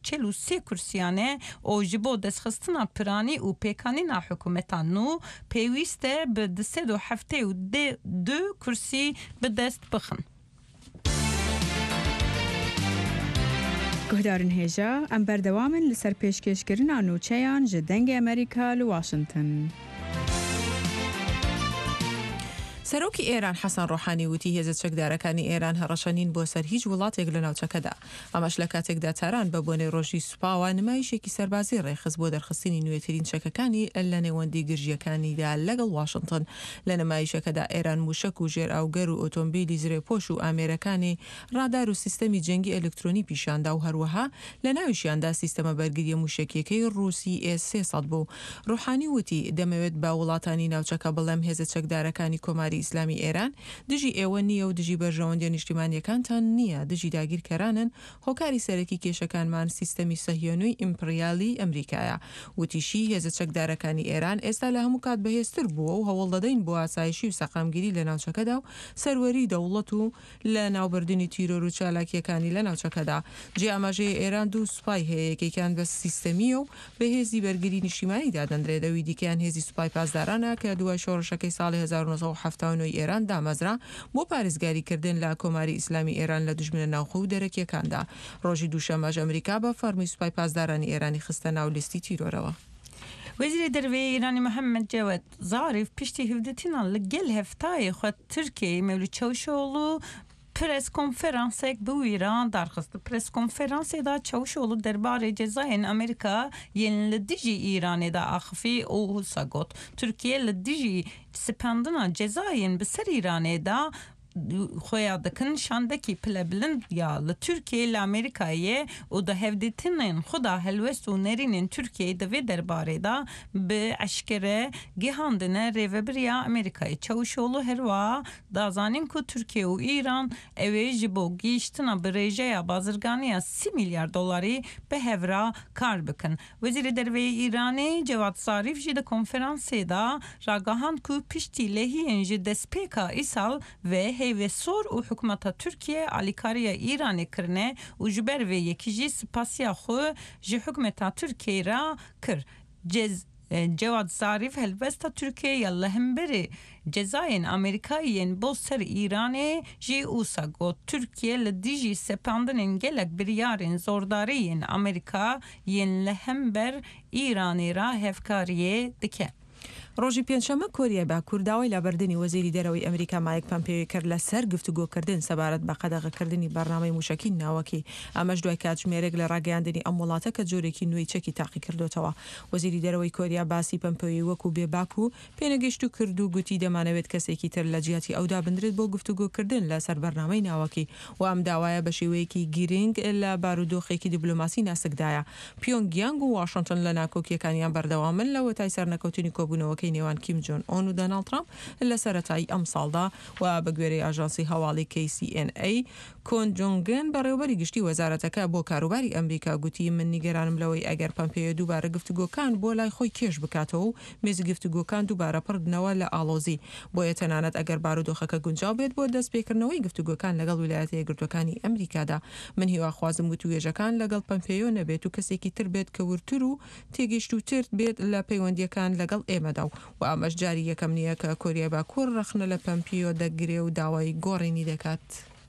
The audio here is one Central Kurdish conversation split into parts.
43 کورسیانه او جبو دستخستنا پرانی و پیکانینا حکومتان نو پیوسته به 372 کرسی به دست بخن. گهدارن هیجا ام بردوامن لسر پیشکشکرنا نوچیان جدنگ امریکا لواشنطن. سەرۆکی ئێران حەسەن ڕۆحانی وتی هێزە چەکدارەکانی ئێران هەڕەشەنین بۆ سەر هیچ وڵاتێک لە ناوچەکەدا. ئەمەش لە کاتێکدا تاران بە بۆنەی ڕۆژی سوپاوە نمایشێکی سەربازی ڕێخست بۆ دەرخستنی نوێترین چەکەکانی لە نێوەندی گرژیەکانیدا لەگەڵ واشنگتن. لە نمایشەکەدا ئێران موشک و ژێر ئاوگەر و ئۆتۆمبیلی زرێپۆش و ئامێرەکانی ڕادار و سیستەمی جەنگی ئەلکترۆنی پیشاندا و هەروەها لە ناویشیاندا سیستەمە بەرگریە موشکیەکەی ڕووسی S-300 بوو. ڕۆحانی وتی دەمەوێت با وڵاتانی ناوچەکە بڵێم هێزە چەکدارەکانی کۆماری ئیسلامی ئێران دژی ئێوە نییە و دژی بەرژەوەندی نیشتیمانیەکانتان نییە، دژی داگیرکەرانن. هۆکاری سەرەکی کێشەکانمان سیستەمی سەهیۆنووی ئیمپریالی ئەمریکایە. وتیشی هێزە چەکدارەکانی ئێران ئێستا لە هەموو کات بەهێزتر بووە و هەوڵ دەدەین بۆ ئاسایشی و سەقامگیری لە ناوچەکەدا و سەروەری دەوڵەت و لە ناوبردننی تیرۆر و چالاکیەکانی لە ناوچەکەدا. جێ ئاماژەیە ئێران دوو سوپای هەیە، یەکێکیان بە سیستەمیە و بە هێزی بەرگری نیشتیمانیدا دەندرێت، ئەوی دیکەیان هێزی سوپای پاسدارانە کە دوای شۆڕشەکەی ساڵی 1970 ئێران دامەزرا بۆ پارێزگاریکردن لە کۆماری ئیسلامی ئێران لە دوژمنە ناوخۆ و دەرەکیەکاندا. ڕۆژی دووشەمەش ئەمریکا بە فەرمی سوپای پاسدارانی ئێرانی خستە ناو لیستی تیرۆرەوە. وزیر دەروێ ئیرانی محەممەد جەوەد زاریف پشتی هەولدەتینان لەگەل هەفتایە خۆ تورکیای مەولود چەوشۆڵ و پرس کنفرانسێک بۆ ئیران دارخست. پرس کنفرانسێدا چەوشۆڵ دەربارەی جەزایên ئەمریکا یەن لە دژی ئیرانێدا ئاخفی ئەو هوسا گوت. تورکیە لە دژی سپاندنا جەزایên bi ser îranê da خویا دکن شاندکی پله بلند یا ل ترکیه ل امریکایه و ده هفدیتنین خدا هلوست و نرینین ترکیه دوی درباره دا به اشکره گهاندنه ریوبریا امریکای چوشولو هروا دازانین که ترکیه و ایران اوی جبو گیشتنا بریجه یا بازرگانی 30 میلیارد دلاری به هورا کار بکن. وزیر دروی ایرانی جواد ظریف جی ده کنفرانسی دا راگاهاند که پشتی لحی انجی دسپیکا ایسال و هیوه سور و حکومت ترکیه علیکاری ایرانی کرنه و جبر و یکیجی سپاسیا خو جی حکومت ترکیه را کر. جواد ظریف هلوستا ترکیه یالله هم بری جزایên Amerikayên bo ser Îranê jî wisa got Tirkiye li dijî sepandinên gelek biryarên zordariyên Amerîka yên li hember Îranê ra hevkariyê dike. ڕۆژی پێنجشەمە کۆریای باکوور داوای لابەردنی وەزیری دەرەوەی ئەمریکا مایک پۆمپیۆ کرد لەسەر گفتوگۆکردن سەبارەت بە قەدەغەکردنی بەرنامەی موشکی ناوەکی. ئەمەش دوای کاتژمێرێک لە ڕاگەیاندنی ئەم وڵاتە کە جۆرێکی نوێی چەکی تاقی کردوتەوە. وەزیری دەرەوەی کۆریا باسی پۆمپیۆی وەکو بێباک و پێنەگەیشت و کرد و گوتی دەمانەوێت کەسێکی تر لە جیاتی ئەودا بنرێت بۆ گفتوگۆکردن لەسەر بەرنامەی ناوەکی و ئەم داوایە بە شێوەیەکی گیرنگ لە بارودۆخێکی دیبلۆماسی ناسکدایە. پیۆنگیانگ و واشنگتن لە ناکۆکیەکانیان بەردەوامن لە وەتای سەرنەکەوتنی کۆبوونەوەکەی نێوان کیم جۆن ئۆن و دۆناڵد ترامپ لە سەرەتایی ئەم ساڵدا و بە گوێرەی ئاژانسی هەواڵی KCNA کۆن جۆنگن بەڕێوەبەری گشتی وەزارەتەکە بۆ کاروباری ئەمریکا گوتی من نیگەرانم لەوەی ئەگەر پۆمپیۆ دووبارە گفتوگۆکان بۆ لای خۆی کێش بکاتەوە و مێزی گفتوگۆکان دووبارە پڕبنەوە لە ئاڵۆزی بۆیە تەنانەت ئەگەر بارودۆخەکە گونجاو بێت بۆ دەستپێکردنەوەی گفتوگۆکان لەگەڵ ویلایەتە یەکگرتوەکانی ئەمریکادا. من هیواخوازم وتوێژەکان لەگەڵ پۆمپیۆ نەبێت و کەسێکی تر بێت کە ورتر و تێگەیشت و ترت بێت لە پەیوەندیەکان لەگەڵ ئێمەدا و ئەمەش جاری یەکەم نییە کە کۆریای باکوور ڕەخنە لە پۆمپیۆ دەگرێ و داوای گۆڕینی دەکات.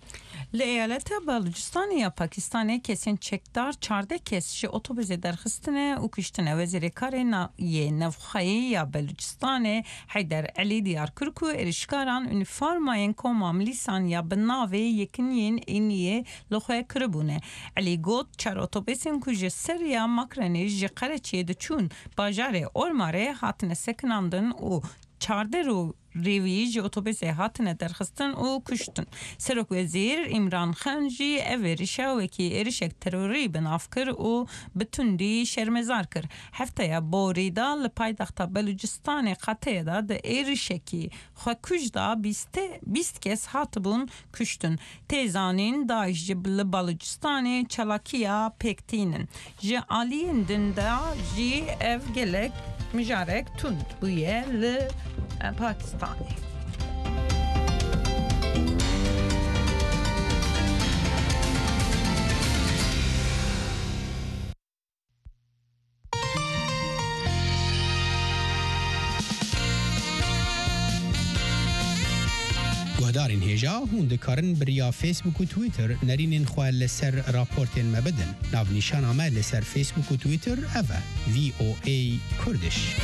لایالت بلوچستان یا پاکستان کسین چکدار 14 کس ش اتوبوس درخستنه و کشتنه. وزیر کار نفخایی یا بلوچستان حیدر علی دیارکر کو ارشکاران اونیفورماین کومام لیسان یا بناوی یکنین اینیه لخواه کربونه. علی گوت چار اتوبوسین کو جسر یا مکرنی جقره چید چون باجار اورماره هاتن سکناندن و 14 رو ریویج اتوبوس هاتنه درخستن و کشتن. سرک وزیر عمران خان جی اوریشا وکی ارشک تروری بناف کر و بتوندی شرمزار کر. هفته یا بوریدا لپایداخت بلوچستان قطعه دا ده ارشکی خو کجدا 20 کس هاتبون کشتن. تیزانین داعش جبل بلوچستان چلاکیا پکتینن. جی آلین دندا جی اف گلک مجارک تند بویه پاکستانی. بریارین هجا هون دکارن بریا فیسبوک و تویتر نرینین خواه لسر راپورتین مبدن ناو نیشان آمد لسر فیسبوک و تویتر اوه VOA کردش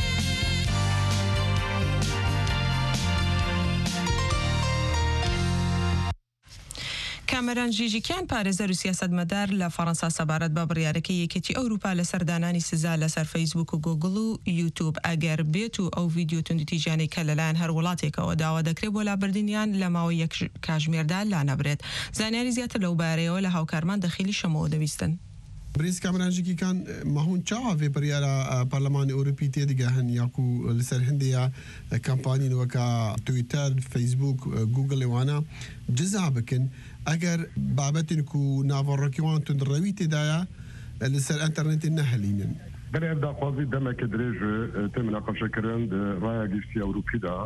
کامران جیجیکیان پارێزەر و سیاسەتمەدار لە فەڕەنسا سەبارەت بە بڕیارەکەی یەکێتی ئەوروپا لە سەردانانی سزا لەسەر فەیسبوک و گوگڵ و یوتیوب ئەگەر بێت و ئەو ڤیدیۆ توندوتیژانەی کە لەلایەن هەر وڵاتێکەوە داوا دەکرێت بۆ لابردنیان لە ماوەی یەک کاتژمێردا لا نەبرێت. زانیاری زیاتر لەو بارەیەوە لە هاوکارمان دەخیلی شەمەوە دەویستن. بريس كامرانجي كان ما هون تشاوا في بريارا برلمان اوروبي تيدغا هن ياكو لسر هنديا كامباني وكا تويتر فيسبوك جوجل وانا جزابكن اگر بابتنكو نافوركيوان تندروي تدايا لسر انترنت النهلين بني ابدا قاضي دمك دريج تم ناقشه كرن رايا جيستي اوروبي دا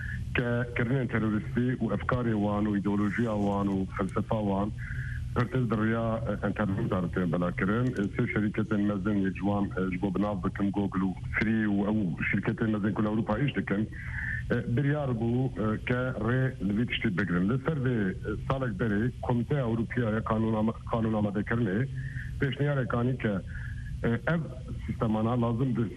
كرنين تيرورستي وافكاري وان وايديولوجيا وان وفلسفه وان ارتز دريا انترنت دارتين بلا كرن سي شركه مازن يجوان جبو بناف بكم جوجل فري او شركه مازن كل اوروبا ايش دكن برياربو كري لفيت شتي بجرن لسر سالك بري كوميتي اوروبيا قانون آماده كرنه بيشنيار كاني ك ev sistemana lazım bir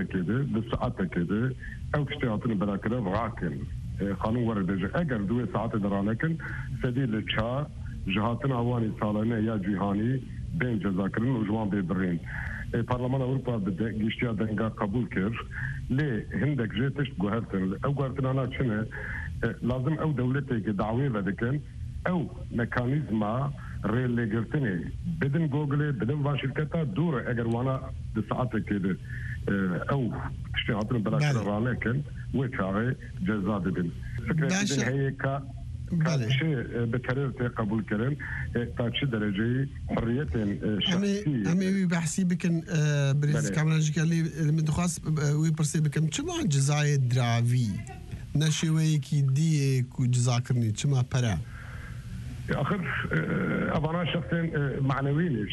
saate kedi ev kişi hatını bırakır vakin kanun var edecek eğer duve saate daranekin sedil çağ cihatın avani salane ya cihani ben cezakirin ucman bebrin Parlaman Avrupa bide geçtiği denga kabul kır le hindek jetiş guhertin ev guhertin ana çine lazım ev devlete ki davi vedekin ev mekanizma ريل جرتني بدن جوجل بدن وان شركتها دور اگر وانا بساعات كده او تشتغل بلا كده لكن ويتشاري جزاء بدن فكرة هي كشيء بكرر قبول كرن تاتشي درجة حرية شخصية أمي بحسي بكن بريز كاملاجي كالي من دخاص ويبرسي بكن شما جزاء درافي نشوي كي ديك وجزاكرني شما برا اخر ابانا شخصين معنويين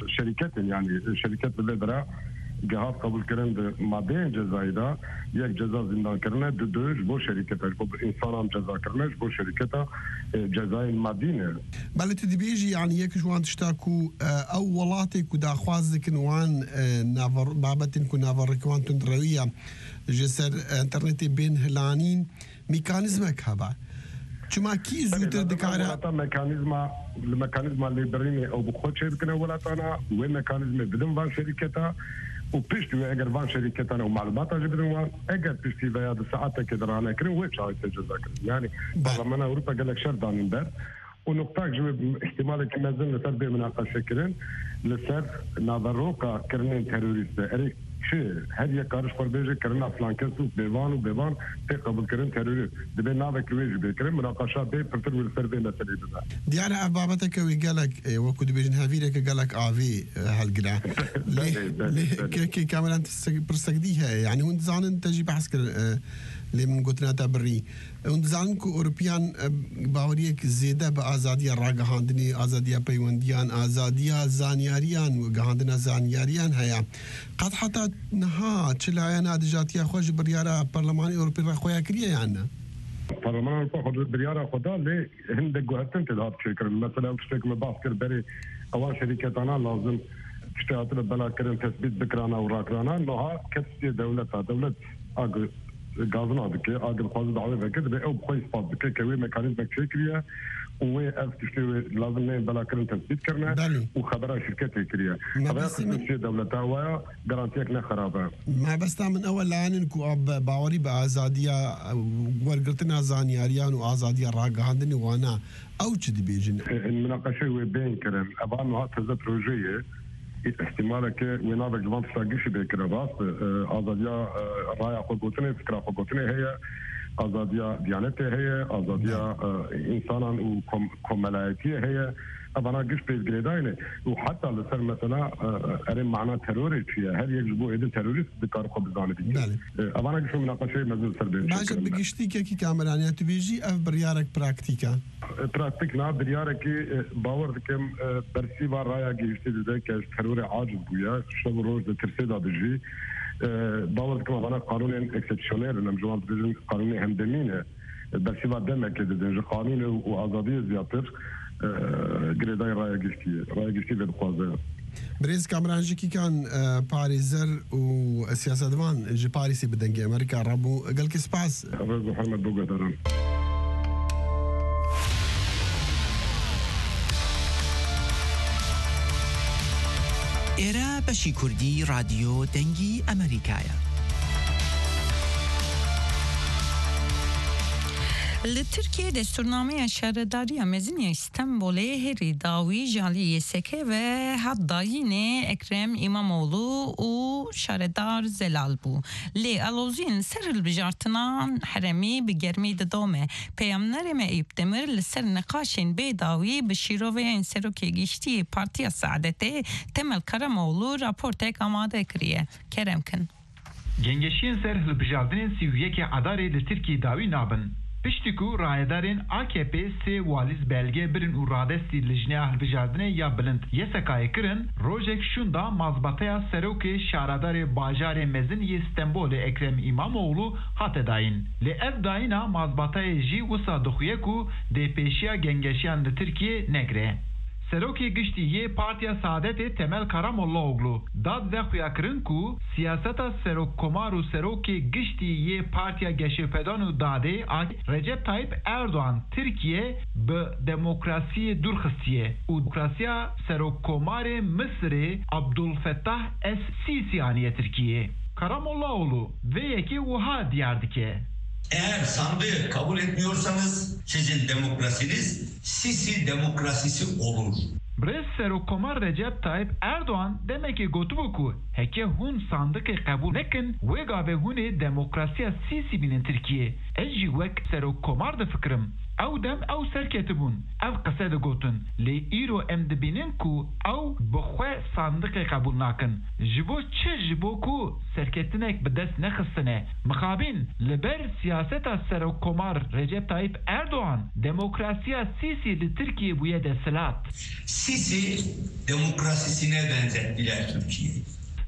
شركات بالبدرة جهات قبول كرن ما بين جزايدا يك جزاء زندان كرنا دوج بو شركتها بو انسان جزاء كرنا بو شركتها جزاء المدينه بل تدبيجي يعني يك جوان تشتاكو او ولاتك ودا خوازك نوان نافر بابتن كو نافر كوان تندرويه جسر انترنت بين هلانين ميكانيزمك هبا شما كي زوتر دكارا الميكانيزما اللي بريني او بخوت شركنا ولا انا وين ميكانيزم بدون فان شركتها وبيشتي اگر فان شركتنا ومعلوماتها جبدوا اگر بيشتي بيا ساعات كده انا كريم ويتش هاي تجزاك يعني برلمان اوروبا قال لك شرط عن البر ونقطة جواب احتمال كما زلنا تربية مناقشة كرين لسر نظروكا كرنين تيروريست اريك شيء هذه كارش فربيجي كرنا فلان كسو بيبان تقبل كرن تيروري دبي نافك ويجي بكرن مناقشات بي برتر والسربي مسألة بذا ديانا أبابتك ويقالك وكود بيجن هافيرك قالك آفي هالقرا كي كامل أنت برسكديها يعني وانت زعلان تجي بحث اللي من قلتنا تبري وانت زعلان كو أوروبيان باوريك زيادة بآزادية راقهاندني آزادية بيونديان آزادية زانياريان وقهاندنا زانياريان هيا قد حتى نها تشلايانا دجاتيا خوش بريارة برلماني أوروبي راخويا كريا يعني برلمان أوروبي بريارة خدا لي هندك جهتين تدهات شكر مثلا وشتك مباسكر بري أول شركة أنا لازم تشتغل بلا كرن تثبيت بكرانا وراكرانا نها كتسي دولة أجر غازنا دكي أجر خاص دعوة فكذا بأو بخوي إثبات دكي كوي ميكانيزم كشكريا وأف تشتغل لازم نه بلا كرن تثبيت كرنا وخبرها شركة كريا خبرها كتسي دولة ويا جرانتيك نخرابها ما بس من أول لعنن كو باوري بآزادية ورقتنا زانياريان وآزادية راقهاندني وانا أو كذي بيجن المناقشة وبين كرن أبان هات هذا بروجيه احتمالك وينابك جوان تشاقيش بكرة راست آزادية راية خلقوتني فكرة خلقوتني هي آزادية ديانتي هي آزادية إنسانا وكملايكية هي أبانا قش بيزقريدايني وحتى لسر مثلا أرين معنا تيروريست فيها هل يجبو إيدن تيروريست بكار خبزاني بيجي أبانا قش مناقشة مزل سربين باجة بقشتيكا كي كامل يعني تبيجي أف بريارك براكتيكا براكتيكنا بريارك باور دكم برسيبا رايا قشتي دك تيروري عاجز بويا شغل روز ترسيدا بيجي باور دكم أبانا قانون اكسبشنير نمجوان بيجن قانون هندمينه برسيما دمك دنج قانون وآزادية زياتر قريداي رايا قشتي بالخوازة بريز كامران جيكي كان باريزر وسياسة دوان جي باريسي بدنجي أمريكا ربو قال كي سباس رز محمد بوغا دارن إيرا بشي كردي راديو دنجي أمريكايا لترکیه دستورنامه شهرداری مزنی استانبول هری داوی جالی سکه و حداین اکرم اماموğlu و شهردار زلال بو لی الوزین سر البجارتنان حرمی بگرمی دامه پیامنر ایوب دمر لسر نقاشین بیداوی بشیرو و این سروکی گشتی پارتیا سعادته تمل کرموğlu راپورتک آماده کریه کرم کن گنگشین سر البجارتنین سیویه که عداره لترکیه داوی نابن پشتیکو رایدارین AKP سه والیز belge birin u radesti lijne ahlbijardine ya bilind yesakay kirin rojek şunda mazbataya seroke şaradare bajare mezin İstanbul'e Ekrem İmamoğlu hatedayin le ev dayina mazbataya ji usa duxuyeku de peşiya gengeşiyan de Türkiye negre Seroki giştiye Partiya Saadet'e Temel Karamollaoğlu dad ve xuyakirin ku siyaseta serok komaru seroki giştiye Partiya Geşirpedanu dade Recep Tayyip Erdoğan Türkiye be demokrasiye durxistiye u demokrasiya serok komare Mısır'ı Abdülfettah Es-Sisi aniye Türkiye Karamollaoğlu ve yeki uha diyardike Eğer sandığı kabul etmiyorsanız sizin demokrasiniz Sisi demokrasisi olur. Brez Serokomar Recep Tayyip Erdoğan demek ki gotubuku heke hun sandığı kabul nekin vega ve huni demokrasiya Sisi binin Türkiye. Eci vek Serokomar da fikrim. Ew dem ew serketibûn ev qise digotin lê îro em dibînin ku ew bi xwe sandiqê qebûl nakin ji bo çi ji bo ku serketinek bi dest nexistine mixabîn li ber siyaseta Serokkomar Recep Tayyip Erdoğan demokrasiya Sisi li Türkiye bûye desilat Sisi demokrasisine benzettiler Türkiye'yi.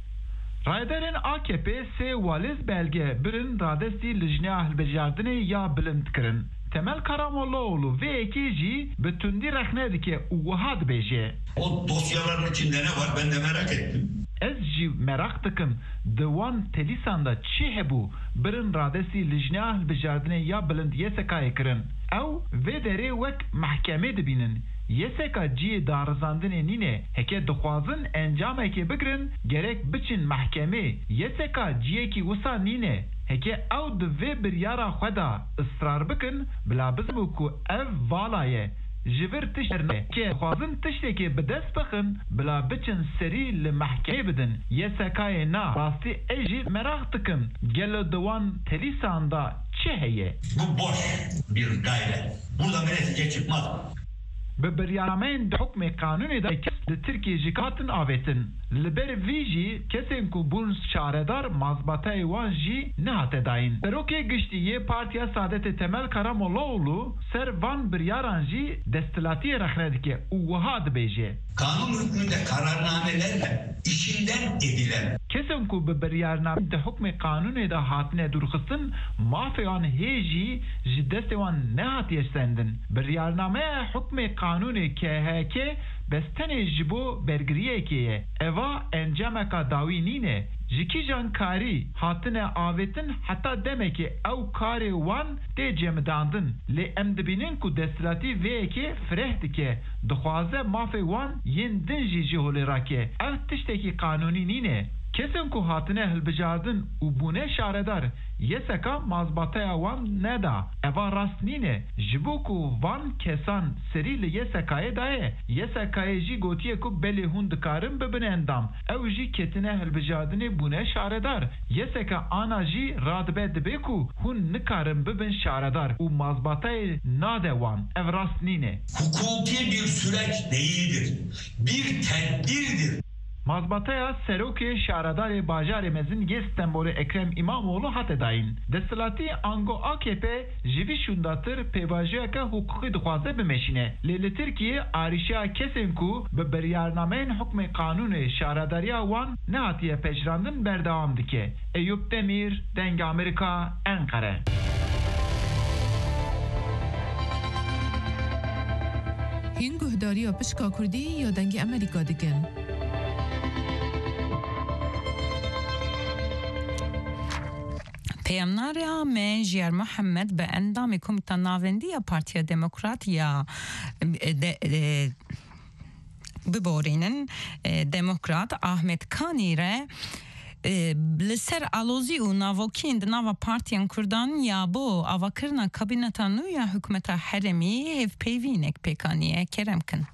Raydarên AKP sê waliz belge birin radestî lijne ahlbejardinê ya bilind kirin. Temel Karamollaoğlu ve ekiji bütündi rexne dike uha dibêje. O dosyaların içinde ne var ben de merak ettim. Ez jî merak dikim diwan telîsanda çi hebû birin radestî lijne ahlbejardinê ya bilind yesekayê kirin. Ew vê derê wek mehkemê dibînin. Yeseka ciyê darizandinê nîne heke dixwazin encamekê bigirin gerek biçin mehkemê yeseka ciyekî wisa nîne heke ew di vê biryara xwe da ısrar bikin bila bizbû ku ev valaye ji vir tişterne ke dixwazin tiştekê bi dest bixin bila biçin serî li mehkemê bidin yesekayê na rastî ez jî merak dikim gelo diwan telîsan da çi heye Bu boş bir gayret. Burada netice çıkmaz. ببریانامین ده حکم قانونی ده کس ده ترکیه جکاتن آویتن لبر ویجی کسین کو بون شاردار مازباتای وان جی نهات داین سروکی گشتیه پارتیا سادت تمل Karamollaoğlu سر وان بریاران جی دستلاتی رخنه که اوها بیجه Kanun hükmünde kararnamelerle işinden edilen kesin ku biberiyaname de hukme kanuni da hatine durxistin mafyan heji ji destewan nehatiye sendin beriyaname hukme kanuni KHK bestene jibo bergiriyekeye eva encameka davinine jiki jankari hatine avetin hatta demek ki ev kare wan de cemdandın le emdibinin ku destilati veke frehtike dixwaze mafe wan yendin jiji holerake ev tişteki kanuni nine kesin ku hatine hilbijardın u bune şaredar yeseka mazbataya wan neda eva rastnine jibo ku van kesan serili yesekaya daye yesekaya ji gotiye ku beli hun dikarin bibine endam ev ji ketine hilbijardını bune şaredar yeseka ana ji radbe dibe ku hun nikarin bibin şaredar u mazbataya nade wan ev rastnine hukuki bir süreç değildir. Bir tedbirdir. Mazbataya Seroke şaradar bajarê mezin İstanbul'e Ekrem İmamoğlu hatedayin. Destilati ango AKP jivi şundatır pevajiyaka hukuki dixwaze bimeşine. Li Türkiye arişa kesin ku bi beriyarnameyn hukme kanuni şaradariya wan nehatiye peşrandin berdewam dike. Eyüp Demir, Deng Amerika, Ankara. هین گهداری و پشکا کردی یا دنگ امریکا دکن پیامناریا من جیر محمد به اندام کمیته ناوندی پارتی دموکراتیا ببورینن دموکرات احمد کانی را لسر آلوزی و ناوکیند ناو پارتیان کردان یا بو آواکرنا کابینتانو یا حکومت حرمی هف پیوینک پیکانیه کرم کن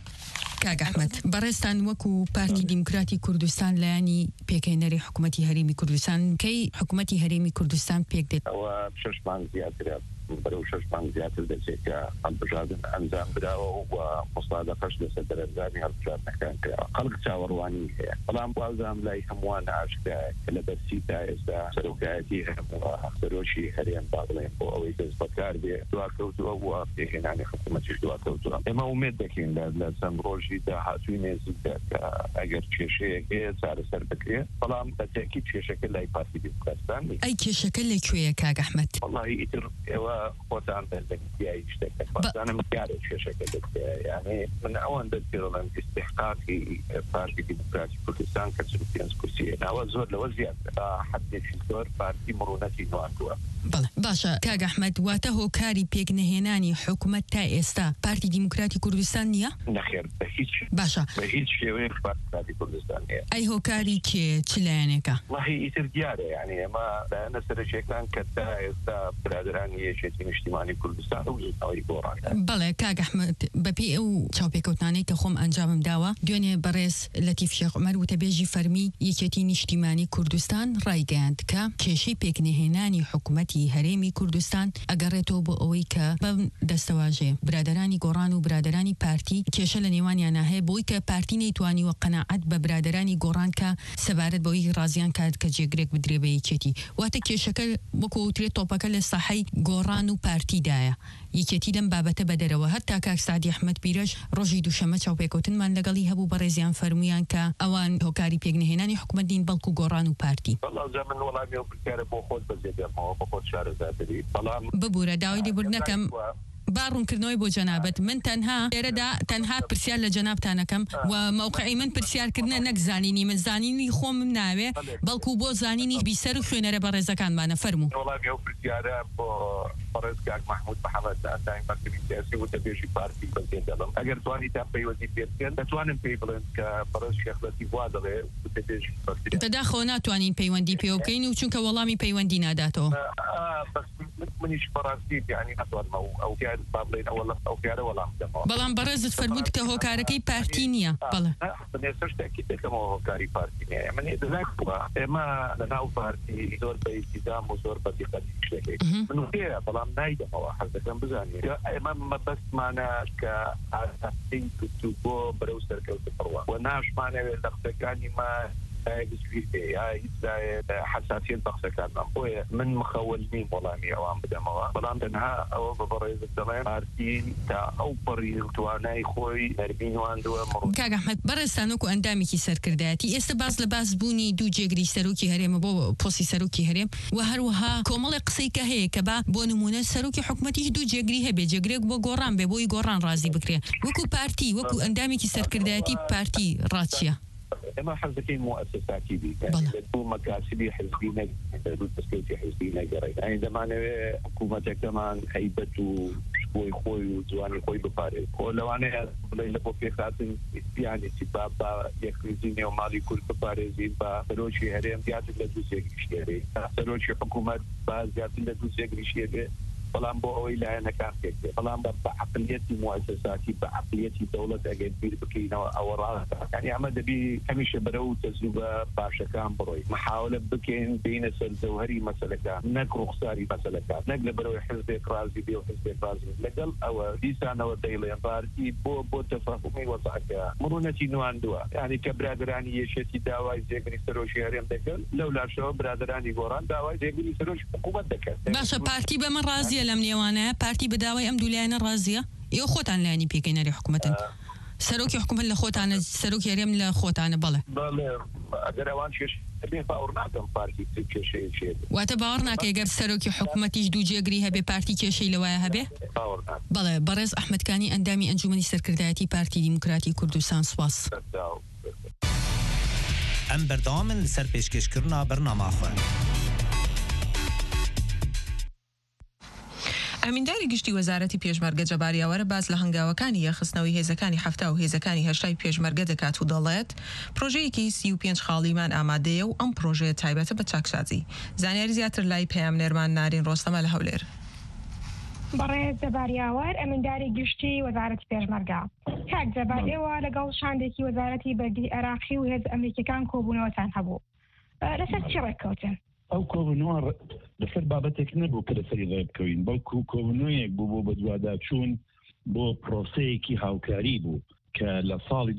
کاگ احمد برستان وکو پارتی دموکراتی کردستان لانی پیکینری حکومتی حرمی کردستان کی حکومتی حرمی کردستان پیک دید و شش مانگ زیاتر برای شش مانگ زیاتر دسته که البجاد انجام بداو و مصادقش دسته در انجامی البجاد نکن که خلق چاوروانی الان بازم لای هموان عشق کلبسی تا از سروکاتی هم و سروشی حریم باقلیم با اویز بکار بی دواکوتو و پیکینانی حکومتیش دواکوتو اما امید دکین لازم روشی ده هاتوی نزدیک که اگر چشه که سر بکریه الان بالتأكيد چه شکل لای پارتی دموکراتستان ای که شکل لکویه کاگ احمد والله ایتر خودم بزنگی اشتكت أنا مكاري شكل يعني من أول بذكر من استحقاقي بارتي ديمقراطي كردستان كسلوكيانس كرسي أول زور لوزيات حد في زور بارتي مرونتي نوعدوا بله باشا کاگ احمد واته کاری پیک نهینانی حکومت تا استا پارتی دموکراتی کردستان نیا نخیر به هیچ باشا به هیچ شیوه پارتی کردستان نیا ای هو کاری که چلانه که والله ایتر دیاره يعني ما أنا سرچکان کتا استا برادرانی شتیم اجتماعی کردستان و گوران بله کاگ احمد بپی او چاپیکوتنانی که خم انجام داوا دونه برس لطیف شیخ عمر و تبیجی فرمی یکیتین اجتماعی کردستان رایگاند که کشی پیک نهینانی حکومت هرمی کردستان اگرتو با اوی که به دستواجه برادرانی گوران و برادرانی پارتی کشل نیوانی نهه بوی که پارتی نیتوانی و قناعت به برادرانی گوران که سبارت بوی رازیان کرد که جگرک بدری به چتی وقتی که شکل بکو تری توپکل صحی گوران و پارتی دایا یکیتی دم بابت بدره و حتی که سعدی احمد بیرش روزی دوشنبه چاپیکوتن من لگالی هبو برزیان فرمیان که اوان هوکاری پیک نهینانی حکومت دین بلکو گوران و پارتی والله زمن والله میو بکره با خود بزیده ما با خود شهر زادری ببوره داوی دی بردنکم بارون كرنوي بو جنابت من تنها يردا تنها برسيال لجناب تانكم وموقعي من برسيال كرنا نك زانيني من زانيني خوم من ناوي بلكو بو زانيني بيسر خوينه برزا كان معنا فرمو والله بيو برسيال بو برزقاك محمود محمد دايم مركز سياسي وتبيشي بارتي بزيدلم اگر تواني تابي ودي بيرسيال توانن بيبلن كبرز شيخ لطيف وادله وتبيشي بارتي تداخلنا توانين بيوندي بيوكين وچونك والله مي بيوندي ناداتو بس منيش براسي يعني اطول او كان بابلين او كان ولا بلان برزت فرمود که هوکارکی پارتی نیا بله من يسرش تأكيد كما هوكاري بارتي نیا من ذاك ما لنا بارتي زور بالتزام وزور بدقة شيء من هي بلان نايده ما حتى كان بزاني ما بس معنا كأساسي تبو بروسر كوتفروا وناش معنا لقتكاني ما حساسية بخصة كان من مخولني مولاني أوام بدموا بلان تنها أو ببريز الزمان بارتين تا أو بريز تواناي خوي نربين واندوا مرون كاغ أحمد برستانوكو أندامي كي سر كرداتي استباز لباس بوني دو جيغري سروكي هريم بو بوسي سروكي هريم وهروها كومل قصيكا هي كبا بو نمونة سروكي حكومتي دو جيغري هبي جيغريك بو غوران بي بوي غوران رازي بكري وكو بارتي وكو أندامي كي سر كرداتي بارتي راتشيا ما حزتين مؤسساتي بي يعني بدو مكاسبي حزبينا بدو تسكيتي حزبينا جري يعني دمان حكومتك كمان هيبتو شوي خوي وزواني خوي بفاري ولو انا ليلة في خاتم يعني سبابا يكريزيني ومالي كل بفاري زيبا سروشي هريم زيادة لدو سيكريشيري سروشي حكومات زيادة لدو سيكريشيري بلان بو إلى أنا كان كذا بلان بعقليتي مؤسساتي بعقليتي دولة أجد بكينا أوراق يعني عمد بي هميشه برو تجربة باشا كان بروي محاولة بكين بين الزوهري مسألة كان نقر خساري مسألة كان نقل برو حزب إقرازي بيو حزب إقرازي لقل أو دي سنة وديلين بارتي بو تفاهمي وصحكا مرونتي نوان دوا يعني كبرادراني يشتي داواي زيقني سروشي هريم دكال لولا شو برادراني قوران داواي زيقني سروشي حكومة دكال باشا بارتي بمن رازي لم نيوانه پارتی بداوی ام دولانه رازیه یو خودان لانی پیکینری حکومتن سەرۆکی حکومت لە خۆتانە سەرۆکی هەرێم لە خۆتانە بەڵێ ئەگەر ئەوان بێ باوەڕ ناکەم پارتی کێشەیە واتە باوەڕ ناکە ئەگەر سەرۆکی حکومەتیش دوو جێگری هەبێ پارتی کێشەی لەوایە هەبێ بەڵێ بەڕێز ئەحمەدکانی ئەندامی ئەنجومەنی سەرکردایەتی پارتی دیموکراتی کوردستان سوپاس ئەم بەردەوامن لەسەر پێشکەشکردنا بەرنامەخۆ ئەمینداری گشتی وەزارەتی پێشمەرگە جەباریاوەرە باز لە هەنگاوەکانی یەخستنەوەی هێزەکانی هەفتا و هێزەکانی هەشتای پێشمەرگە دەکات و دەڵێت پرۆژەیەکی 35 خاڵیمان ئامادەیە و ئەم پرۆژەیە تایبەتە بە چاکسازی. زانیاری زیاتر لای پەیامنێرمان نارین ڕۆستەمە لە هەولێر. بەڕێز جەباریاوەر ئەمینداری گشتی وەزارەتی پێشمەرگە کاک جەبار ئێوە لەگەڵ شاندێکی وەزارەتی بەرگری عێراقی و هێز ئەمریکەکان کۆبوونەوەتان هەبوو لەسەر چی ڕێککەوتن؟ ئەو کۆبوونەوە لەسەر بابەتێک نەبوو کە لەسەری ڕێبکەوین بەڵکو کۆبوونەوەیەک بوو بۆ بەدواداچوون بۆ پرۆسەیەکی هاوکاری بوو کە لە ساڵی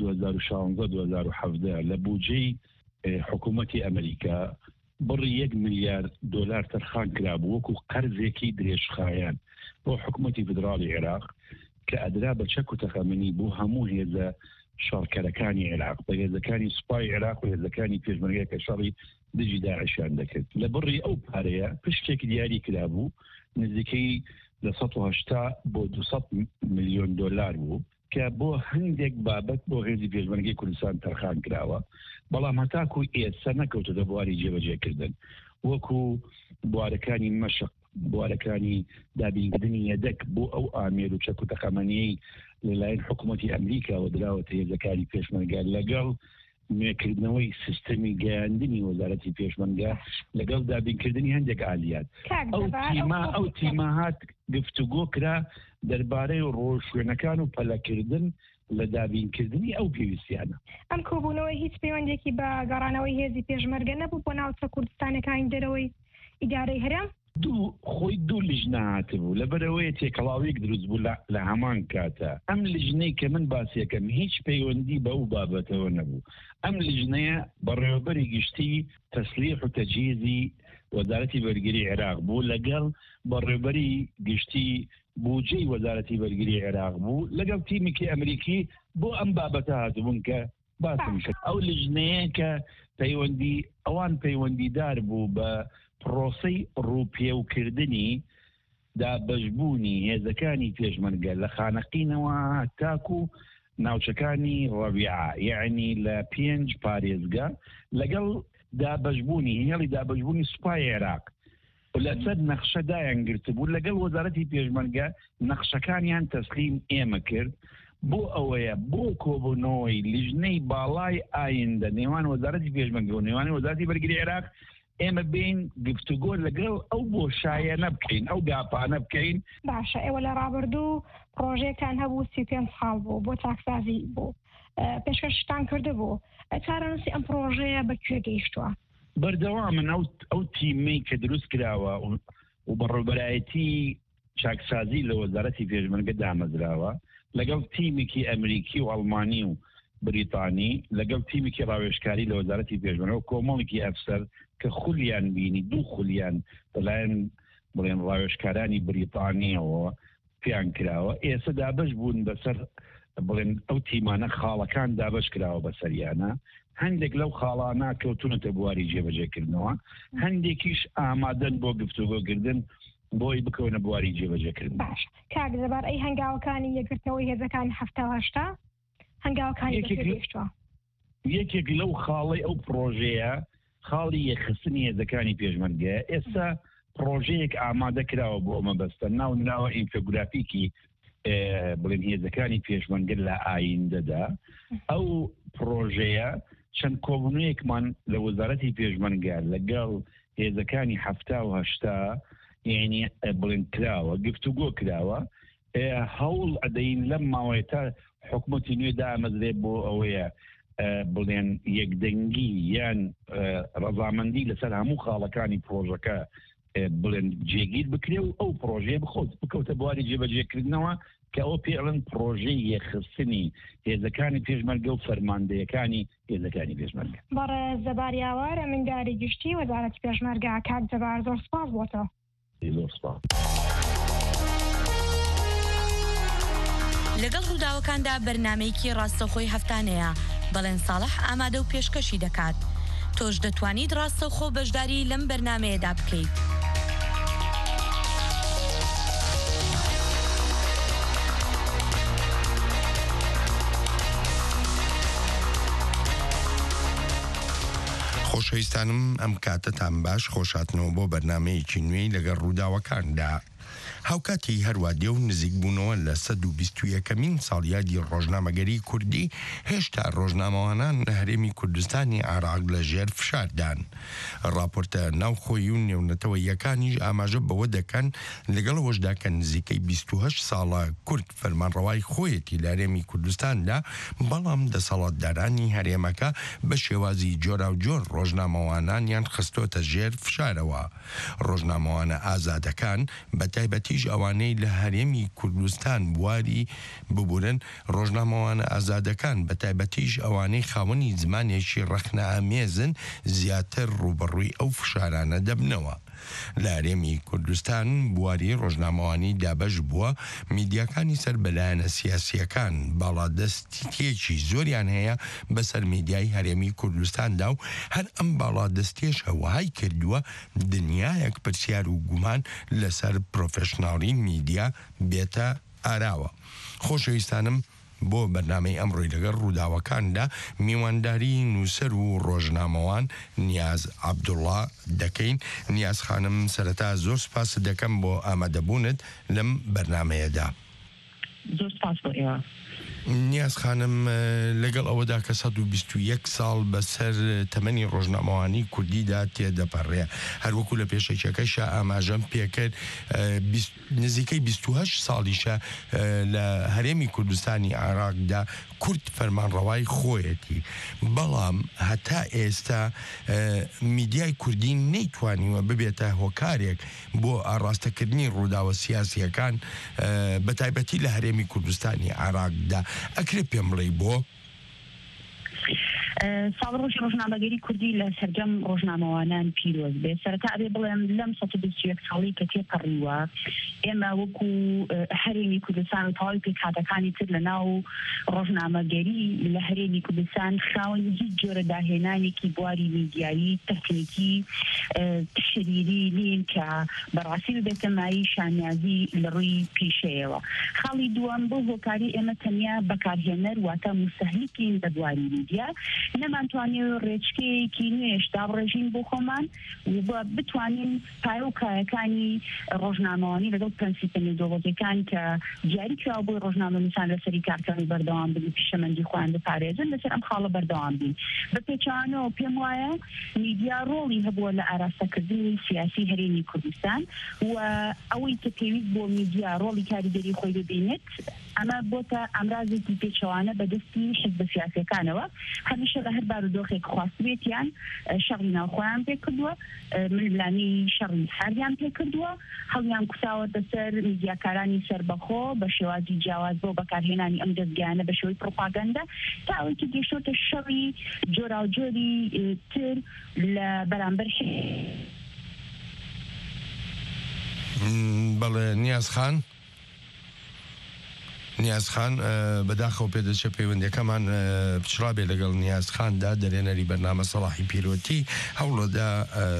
2016-2017 لە بودجەی حکوومەتی ئەمریکا بڕی 1 میلیارد دۆلار تەرخان کرابوو وەکو قەرزێکی درێژخایەن بۆ حکوومەتی فدرالی عێراق کە ئەدرا بە چەک و تەخەمەنی بۆ هەموو هێزە شارکەرەکانی عێراق بە هێزەکانی سوپای عێراق و هێزەکانی پێشمەرگە کە شەڕی دژی داعشیان دەکرد لە بڕی ئەو پارەیە پشتێکی دیاری کرابوو نزیکەی لە 180 بۆ 200 میلیۆن دۆلار بوو کە بۆ هەندێک بابەت بۆ هێزی پێشمەرگەی کوردستان تەرخان کراوە بەڵام هەتاکو ئێستا نەکەوتە بواری جێبەجێکردن وەکو بوارەکانی مەشق بوارەکانی دابینکردنی یەدەک بۆ ئەو ئامێر و چەک و تەخەمەنیەی لەلایەن حکوومەتی ئەمریکا و دراوەتە هێزەکانی پێشمەرگە لەگەڵ نوێکردنەوەی سیستەمی گەیاندنی وەزارەتی پێشمەرگە لەگەڵ دابینکردنی هەندێک ئالیات ئەو تیماهات گفتوگۆ کرا دەربارەی ڕۆژشوێنەکان و پەلەکردن لە دابینکردنی ئەو پێویستیانە. ئەم کۆبوونەوەی هیچ پەیوەندێکی بە گەڕانەوەی هێزی پێشمەرگە نەبوو بۆ ناوچە کوردستانەکانی دەرەوەی ئیدارەی هەرێم خۆی دوو لیژنە هاتبوو لەبەرەوەی تێکەڵاویەک دروست بوو لە هەمان کاتە ئەم لیژنەی کە من باسیەکەم هیچ پەیوەندی بە ئەو بابەتەوە نەبوو ئەم لیژنەیە بەڕێوەبەری گشتی تەسلیح و تەجهیزی وەزارەتی بەرگری عێراق بوو لەگەڵ بەڕێوەبەری گشتی بودجەی وەزارەتی بەرگری عێراق بوو لەگەڵ تیمێکی ئەمریکی بۆ ئەم بابەتە هاتبوون کە باسم کرد ئەو لیژنەیە کە پەیوەندی ئەوان پەیوەندیدار بوو بە پرۆسەی ڕووپێوکردنی دابەشبوونی هێزەکانی پێشمەرگە لە خانەقینەوە تاکو ناوچەکانی ڕەبیعا یعنی لە 5 پارێزگا لەگەڵ دابەشبوونی هێڵی دابەشبوونی سوپای عێراق لەسەر نەخشەدایان گرتبوو لەگەڵ وەزارەتی پێشمەرگە نەخشەکانیان تەسخیم ئێمە کرد بۆ ئەوەیە بۆ کۆبوونەوەی لیژنەی باڵای ئایندە نێوان وەزارەتی پێشمەرگە و نێوانی وەزارەتی بەرگری عێراق ئێمە بین گفتوگۆ لەگەڵ ئەو بۆشایەنە بکەین ئەو گاپانە بکەین. باشە ئێوە لە ڕابردوو پرۆژێکتان هەبوو 35 ساڵ بوو بۆ چاکسازی بوو پێشکەشتان کرده بوو چارەنووسی ئەم پرۆژەیە بەکوێ گەیشتووە؟ بەردەوامن ئەو تیمەی کە دروست کراوە و بەڕێوەبەرایەتی چاکسازی لە وەزارەتی پێشمەرگە دامەزراوە لەگەڵ تیمێکی ئەمریکی و ئەڵمانی و بریتانی لەگەڵ تیمێکی ڕاوێژکاری لە وەزارەتی پێشمەرگە و کۆمەڵێکی ئەفسەر کە خولیان بینی دوو خولیان بەلایەن بڵێن ڕاوێژکارانی بریتانیەوە پیان کراوە ئێستا دابش بوون بەسەر بڵێن ئەو تیمانە خاڵەکان دابش کراوە بەسەریانە هەندێک لەو خاڵانە کەوتونەتە بواری جێبەجێکردنەوە هەندێکیش ئامادەن بۆ گفتوگۆکردن بۆی بکەونە بواری جێبەجێکردن. باش کاک زەبار ئەی هەنگاوەکانی یەکگرتنەوەی هێزەکانی هەفتاهەشتا هەنگاوەکانی گەیشتووە یەکێک لەو خاڵی ئەو پرۆژەیە خاڵی یەخستنی هێزەکانی پێشمەرگە ئێستا پرۆژەیەک ئامادە کراوە بۆ ئەمە بەستە ناونراوە ئینفۆگرافیکی بڵێن هێزەکانی پێشمەرگە لە ئایندەدا ئەو پرۆژەیە چەند کۆبوونەیەکمان لە وەزارەتی پێشمەرگە لەگەڵ هێزەکانی هەفتا و هەشتا یعنی بڵێن کراوە گفتوگۆ کراوە هەوڵ ئەدەین لەم ماوەیە تا حکومەتی نوێ دامەزرێ بۆ ئەوەیە بڵێن یەکدەنگی یان ڕەزامەندی لەسەر هەموو خاڵەکانی پرۆژەکە بڵێن جێگیر بکرێ و ئەو پرۆژەیە بخۆت بکەوتە بواری جێبەجێکردنەوە کە ئەو پێڵن پرۆژەی یەخستنی هێزەکانی پێشمەرگە و فەرماندەیەکانی هێزەکانی پێشمەرگە. بەڕێز زەباریاوەر ئەمینداری گشتی وەزارەتی پێشمەرگە کاک زەبار زۆر سپاس بۆتەوە. زۆر سپاس. لەگەڵ ڕووداوەکاندا بەرنامەیەکی ڕاستەوخۆی هەفتانەیە بەڵێن ساڵح ئامادە و پێشکەشی دەکات. تۆش دەتوانیت ڕاستەوخۆ بەشداری لەم بەرنامەیەدا بکەیت. خۆشەویستانم ئەم کاتتان باش خۆشاتنەوە بۆ بەرنامەیەکی نوێی لەگەڵ ڕووداوەکاندا. هاوکاتی هەروادێ و نزیک بوونەوە لە 121مین ساڵیادی ڕۆژنامەگەری کوردی هێشتا ڕۆژنامەوانان لە هەرێمی کوردستانی عێراق لە ژێر فشاردان. راپۆرتە ناوخۆیی و نێونەتەوە یەکانیش ئاماژە بەوە دەکەن لەگەڵەوەشدا کە نزیکەی 28 ساڵە کورد فەرمانڕەوای خۆیەتی لە هەرێمی کوردستاندا، بەڵام دەسەڵاتدارانی هەرێمەکە بە شێوازی جۆراوجۆر ڕۆژنامەوانانیان خستۆتە ژێر فشارەوە. ڕۆژنامەوانە ئازادەکان بە تایبەتیش ئەوانەی لە هەرێمی کوردستان بواری ببورن، ڕۆژنامەوانە ئازادەکان بە تایبەتیش ئەوانەی خاوەنی زمانێکی ڕەخنەئامێزن زیاتر ڕوبەڕووی ئەو فشارانە دەبنەوە. لە هەرێمی کوردستان بواری ڕۆژنامەوانی دابەش بووە، میدیاکانی سەر بەلایەنە سیاسیەکان باڵادەستیەکی زۆریان هەیە بەسەر میدیای هەرێمی کوردستاندا و هەر ئەم باڵادەستیەش هەوەهای کردووە دنیایەک پرسیار و گومان لەسەر پرۆفێشناڵی میدیا بێتە ئاراوە. خۆشەویستانم، بۆ بەرنامەی ئەمڕۆی لەگەڵ ڕووداوەکاندا میوانداری نووسەر و ڕۆژنامەوان نیاز عەبدوڵڵا دەکەین. نیاز خانم، سەرەتا زۆر سپاس دەکەم بۆ ئامادەبوونت لەم بەرنامەیەدا. زۆر سپاس بۆ ئێوە. نیاز خانم، لەگەڵ ئەوەدا کە 121 ساڵ بەسەر تەمەنی ڕۆژنامەوانی کوردیدا تێدەپەڕێ، هەروەکو لە پێشەکەیشە ئاماژەم پێکرد نزیکەی 28 ساڵیشە لە هەرێمی کوردستانی عێراقدا کورد فەرمانڕەوای خۆیەتی، بەڵام هەتا ئێستا میدیای کوردی نەیتوانیوە ببێتە هۆکارێک بۆ ئاڕاستەکردنی ڕووداوە سیاسیەکان بە تایبەتی لە هەرێمی کوردستانی عێراقدا. ئەکرێ پێم بڵێ بۆ؟ ساڵ ڕۆژی ڕۆژنامەگەری کوردی لە سەرجەم ڕۆژنامەوانان پیرۆز بێ. سەرەتا ئەبێ بڵێم لەم 121 ساڵی کە تێپەڕیوە ئێمە وەکو هەرێمی کوردستان و تەواوی پێکهاتەکانی تر لە ناو ڕۆژنامەگەری لە هەرێمی کوردستان خاوەن هیچ جۆرە داهێنانێکی بواری میدیایی تەکنیکی تشریری نین کە بەڕاستی ببێتە مای شانیازی لە ڕووی پیشەیەوە. خاڵی دووەم بۆ هۆکاری ئێمە تەنیا بەکارهێنەر واتە مستەهلیکین بە بواری میدیا نەمانتوانێت ڕێچکەیەکی نوێشدا ڕێژین بۆ خۆمان و بتوانین پایۆکایەکانی ڕۆژنامەوانی لەگەڵ پرەنسیپە نێودەوڵەتیەکان کە دیاری کراوە بۆی ڕۆژنامەنووسان لەسەری کارکردنی بەردەوام بن و پیشەمەندی خۆیان بپارێزن لەسەر ئەم خاڵە بەردەوام بین. بە پێچوانەوە پێم وایە میدیا ڕۆڵی هەبووە لە ئاراستەکردنی سیاسی هەرێمی کوردستان و ئەوەی کە پێویست بۆ میدیا ڕۆڵی کاریگەری خۆی ببینێت ئەمە بۆتە ئەمرازێکی پێچەوانە بەدەستی حزب سیاسیەکانەوە. هەمیشە لە هەر بارودۆخێک خواستبێتیان شەڕی ناوخۆیان پێ کردووە، ملانی شەڕی هەردیان پێ کردووە، هەڵیان کوتاوە دەسەر میدیاکارانی سەربەخۆ بە شێوازی جیاواز بۆ بەکارهێنانی ئەم دەستگایانە بە شێوەی پڕۆپاگەندە تا ئەوەی گەیشتۆتە شەڕی جۆراوجۆری تر لە بەرامبەر بەڵێ نیاز خان بەداخەوە پێدەچێ پەیوەندیەکەمان پچڕابێ لەگەڵ نیاز خاندا دەرێنەری بەرنامە سەڵاحی پیرۆتی هەوڵەدا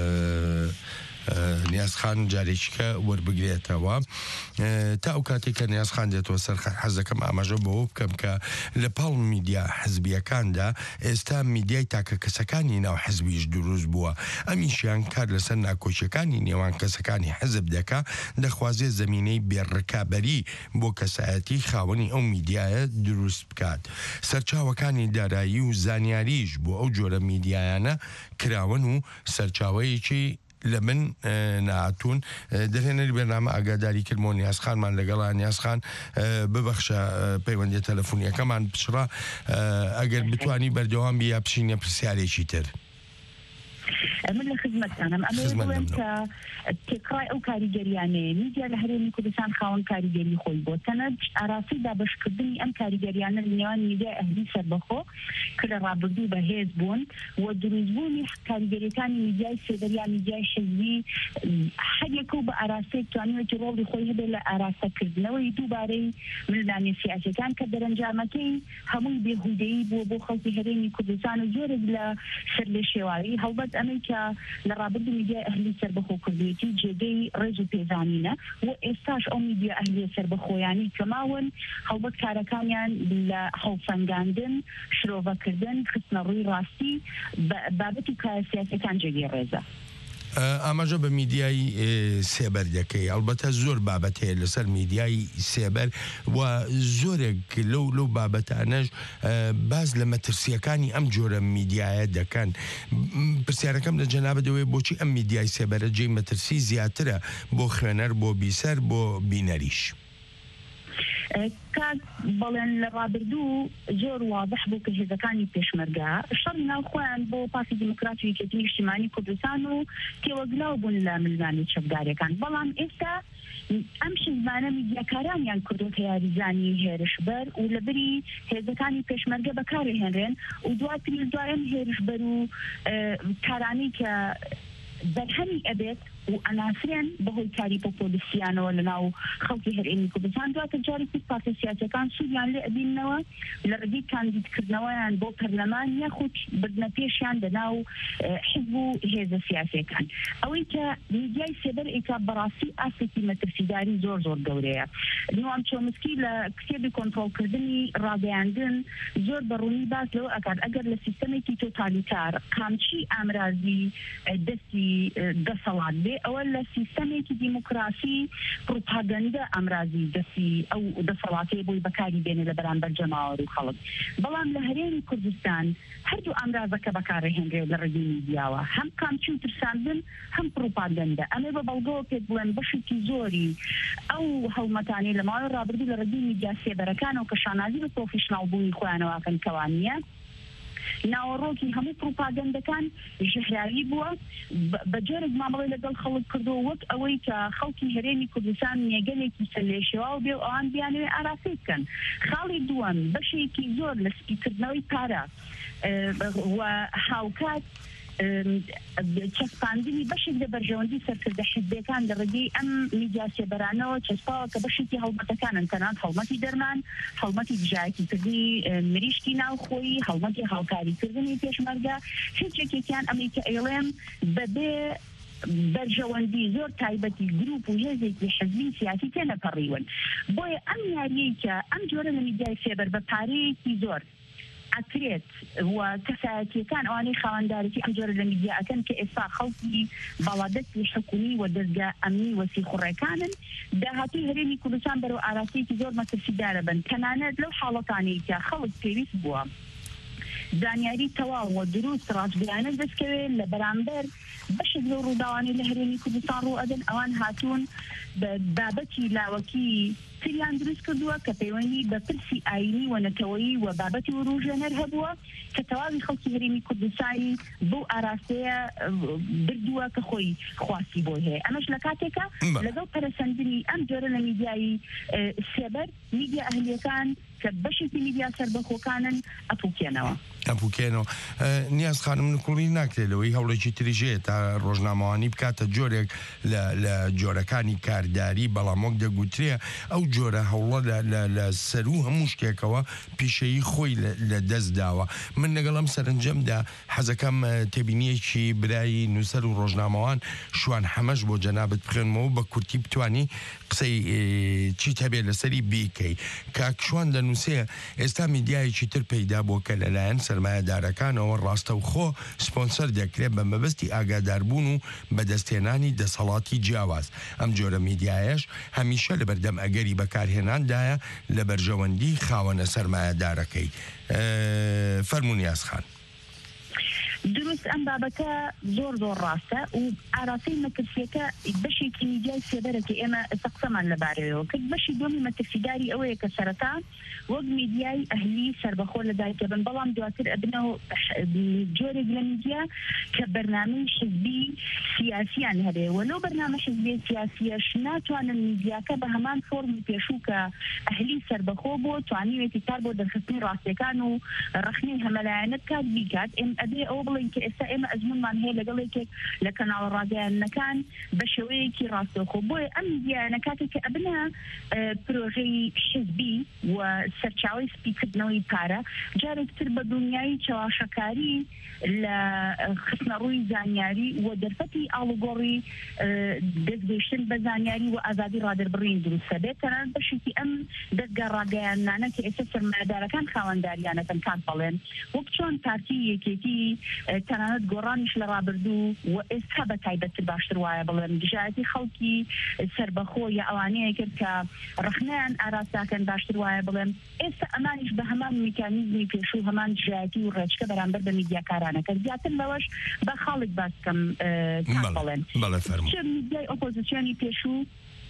نیاز خان جارێکیکە وەربگرێتەوە. تا ئەو کاتێک کە نیاز خان دێتەوە سەر حەزەکەم ئاماژە بەوە بکەم کە لە پاڵ میدیا حزبیەکاندا ئێستا میدیای تاکە کەسەکانی ناو حزبیش دروست بووە. ئەمیشیان کار لەسەر ناکۆچیەکانی نێوان کەسەکانی حزب دەکا، دەخوازێ زەمینەی بێڕکابەری بۆ کەسایەتی خاوەنی ئەو میدیایە دروست بکات. سەرچاوەکانی دارایی و زانیاریش بۆ ئەو جۆرە میدیایانە کراون و سەرچاوەیەکی لە من ناتون دەرێنەری بەرنامە ئاگاداری کردمەوە نیاز خانمان لەگەڵا. نیاز خان ببەخشە پەیوەندی تەلەفۆنیەکەمان پچڕا، ئەگەر بتوانی بەردەوام بیا بچینە پرسیارێکی تر. من لە خزمەتتانم ئەمە بڵێم کە تێکڕای ئەو کاریگەریانەیە میدیا لە هەرێمی کوردستان خاوەن کاریگەری خۆی بۆ تەنەت ئاراسی دابەشکردنی ئەم کاریگەریانە لە نێوان میدیای ئەهلی سەربەخۆ کە لە ڕابردوو بەهێز بوون و دروستبوونی کاریگەریەکانی میدیای سێبەریا میدیای حزبی هەرێک و بە ئاراسەیەک توانیوێتی ڕۆڵی خۆی هەبێت لە ئاراستەکردنەوەی دووبارەی ململانی سیاسەکان کە دەرەنجامەکەی هەمووی بێهودەیی بووە بۆ خەڵکی هەرێمی کوردستان و زۆرێک لە سەر لێ شێواری هەڵبەت ئەمەی کە لە ڕابردوو میدیای ئەهلی سەربەخۆ کوردیەتی جێگەی ڕێز و پێزانینە و ئێستاش ئەو میدیا ئەهلی سەربەخۆیانی کە ماون هەڵبەت کارەکانیان لە هەڵسەنگاندن شرۆڤەکردن خستنە ڕووی ڕاستی بابەتی کار سیاسەکان جێگەی ڕێزە. ئاماژە بە میدیای سێبەر دەکەی ئەلبەتە زۆر بابەت هەیە لەسەر میدیای سێبەر و زۆرێک لەو بابەتانەش باز لە مەترسیەکانی ئەم جۆرە میدیایە دەکەن. پرسیارەکەم لە جەنابەت دەوێت بۆچی ئەم میدیای سێبەرە جێی مەترسی زیاترە بۆ خوێنەر بۆ بیسەر بۆ بینەریش؟ کات بەڵێن لە ڕابردوو زۆر واضح بوو کە هێزەکانی پێشمەرگا شەڕی ناو خۆیان بۆ پارتی دیموکراتی یەکێتی نیشتیمانی کوردستان و تێوەگلاو بوون لە ململانی چەکدارەکان بەڵام ئێستا ئەم شزمانە میدیاکارانیان کردوتە یاریزانی هێرشبەر و لەبەری هێزەکانی پێشمەرگە بەکارهێنرێن و دوایەم هێرشبەر و کارانی کە بەرهەمی ئەبێت و ئەناسرێن بەهۆی کاری پۆپۆلیسیانەوە لە ناو خەڵکی هەرێمی کوردستان دواتر جارێکی پارتە سیاسەکان سوودیان لێ ئەبیننەوە لە ڕێگەی کاندیدکردنەوەیان بۆ پەرلەمان یاخود بردنە پێشیان لە ناو حزب و هێزە سیاسیەکان ئەوەی کە میدیای سێبەر ئێکا بەڕاستی ئاسێکی مەترسیداری زۆر گەورەیە. نوام چۆمسکی لە کتێبی کۆنتڕۆڵکردنی ڕاگەیاندن زۆر بەڕوونی باس لەوە ئەکات ئەگەر لە سیستەمێکی تۆتالیتار قامچی ئامرازی دەستی دەسەڵات بێ ئەوە لە سیستەمێکی دیموکراسی پروپاگەندە ئەمرازی دەستی ئەو دەسەڵاتەیە بۆی بەکاری بێنێ لە بەرامبەر جەماوەر و خەڵک. بەڵام لە هەرێمی کوردستان هەردوو ئامرازەکە بەکارهێنرێت لە ڕێگەی میدیاوە هەم کامچی و ترساندن هەم پروپاگەندە. ئەمێ بە بەڵگەوە پێت بڵێن بەشێکی زۆری ئەو هەڵمەتانی لە ماوەی ڕابردوو لە ڕێگەی میدیا سێبەرەکانەوە کە شانازی بە پرۆفیشناڵ بوونی خۆیانەوەکەن کەوانیە ناوەڕۆکی هەموو پروپاگەندەکان ژەهراوی بووە بە جۆرێک مامەڵی لەگەڵ خەڵک کردو وەک ئەوەی کە خەڵکی هەرێمی کوردستان نێگەلێکی سەرلێشێوا بێ و ئەوان بیانوێ ئاراسی بکەن. خاڵی دووەم بەشێکی زۆر لە سپیکردنەوەی پارە و هاوکات چەسپاندنی بەشێک لە بەرژەوەندی سەرکردە حزبەکان لە ڕێگەی ئەم میدیا سێبەرانەوە چەسپاوە کە بەشێکی هەڵمەتەکانن تەنانەت هەڵمەتی دەرمان هەڵمەتی دژایەتیکردنی مریشکی ناوخۆیی هەڵمەتی هاوکاریکردنی پێشمەرگە هیچ یەکێکیان ئەمەی کە ئێڵێم بەبێ بەرژەوەندی زۆر تایبەتی گروپ و هێزێکی حزبی سیاسی تێنەپەڕیون. بۆیە ئەم یاریەی کە ئەم جۆرە لە میدیای سێبەر بە پارەیەکی زۆر ئەکرێت و کەسایەتیەکان ئەوانەی خاوەندارێکی ئەم جۆرە لە میدیا ئەکەن کە ئێستا خەڵکی باڵادەستی حکومی و دەستگا ئەمنی وەسی خوڕەکانن داهاتوی هەرێمی کوردستان بەرەو ئاراسەیەکی زۆر مەترسیدارە بن تەنانەت لەو حاڵەتانەی کە خەڵک پێویست بووە زانیاری تەواو و دروست ڕاستبیانە دەستکەوێت لە بەرامبەر بەشێک لەو ڕووداوانەی لە هەرێمی کوردستان ڕوو ئەدەن ئەوان هاتوون بابەتی لاوەکی تریان دروست کردووە کە پەیوەندی بە پرسی ئاینی و نەتەوەیی و بابەتی وروژێنەر هەبووە کە تەواوی خەڵکی هەرێمی کوردستانی بۆ ئاراستەیە بردووە کە خۆی خواستی بۆ هەیە. ئەمەش لە کاتێکە لەگەڵ پەرەسەندنی ئەم جۆرە لە میدیایی سێبەر میدیا ئەهلیەکان کە بەشێکی میدیا سەربەخۆکانن ئەپوکێنەوە. نیاز خانم نکوڵی ناکرێتەوەی هەوڵێکی تریژەیە تا ڕۆژنامەوانی بکاتە جۆرێک لە جۆرەکانی کارداری بەڵام وەک دەگوترێ ئەو جۆرە هەوڵە لە سەر و هەموو شتێکەوە پیشەیی خۆی لە دەست داوە. من لەگەڵم سەرنجەمدا حەزەکەم تێبینیەکی برایی نووسەر و ڕۆژنامەوان شوان هەمەش بۆ جەنابەت بخێنمەوە بە کورتی بتوانی قسەی چیت هەبێت لەسەری بیکەی. کاکشوان دەنووسێ ئێستا میدیایەکی تر پەیدا بووە کە لەلایەن سەرمایەدارەکانەوە ڕاستەوخۆ سپۆنسەر دەکرێت بە مەبەستی ئاگاداربوون و بەدەستێنانی دەسەڵاتی جیاواز. ئەم جۆرە میدیایەش هەمیشە لە بەردەم ئەگەری بەکارهێناندایە لە بەرژەوەندی خاوەنە سەرمایەدارەکەی. فەرموون یاسخان. دروست ئەم بابەتە زۆر ڕاستە و ئاراسەی مەترسیەکە بەشێکی میدیای سێبەرەکە ئێمە قسەمان لەبارەوە کرد. بەشی دومی مەترسیداری ئەوەیە کە سەرەتا وەک میدیای ئەهلی سەربەخۆ لەدایکە بن، بەڵام دواتر ئەبنەوە جۆرێک لە میدیا کە بەرنامەی حزبی سیاسیان هەبێ، وەلو بەرنامە حزبی سیاسیەش ناتوانن میدیاکە بە هەمان فۆرمی پێشوو کە ئەهلی سەربەخۆ بۆ توانیوێتی کار بۆ دەرخستنی ڕاستیەکان و ڕخنی هەمەلایەنت کات بیکات. ئەبێ ئەوە بڵین کە ئێستا ئێمە ئەزمونمان هەیە لەگەڵێکێک لە کەناڵ ڕاگەیاندنەکان بە شێوەیەکی ڕاستەوخۆ. بۆیە ئەم میدیانە کاتێک کە ئەبنە پرۆژەی حزبی و سەرچاوی سپیکردنەوەی پارە، جارێکتر بە دنیای چاواشەکاری لە خستنە ڕووی زانیاری و دەرفەتی ئاڵوگۆڕی دەستگەیشتن بە زانیاری و ئازادی ڕادەربڕین دروستە بێت. تەنانەت بەشێکی ئەم دەستگا ڕاگەیاندانە کە ئێستا سەرمایەدارەکان خاوەنداریانەکەن کات بەڵێن، وەک چۆن پارتی یەکێتی تەنانەت گۆڕانیش لە ڕابردوو و ئێستا بە تایبەتتر باشتر وایە بڵێن دژایەتی خەڵکی سەربەخۆ یا ئەوانەیە کرد کە ڕخنەیان ئاراستاکەن باشتر وایە بڵێن ئێستا ئەمانیش بە هەمان میکانیزمی پێشوو هەمان دژایەتی و ڕێچکە بەرامبەر بە میدیاکارانەکە زیاتر لەوەش بە خاڵێک باسکەم کات بڵێن چه میدیای ئۆپۆزیسیۆنی پێشوو،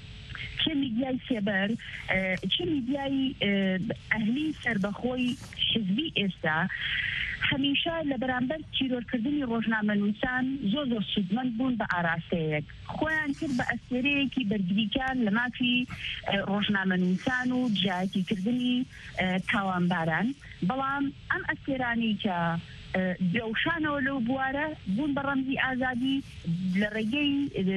چه میدیای سێبەر، چه میدیای ئەهلی سەربەخۆی حزبی ئێستا هەمیشە لە بەرامبەر چیرۆرکردنی ڕۆژنامەنووسان زۆر سوودمەند بوون بە ئاراستەیەک، خۆیان کرد بە ئەستێرەیەکی بەرگریکان لە مافی ڕۆژنامەنووسان و دژایەتیکردنی تاوانباران. بەڵام ئەم ئەستێرانی کە دەوشانەوە لەو بوارە بوون بە ڕەمزی ئازادی لە ڕێگەی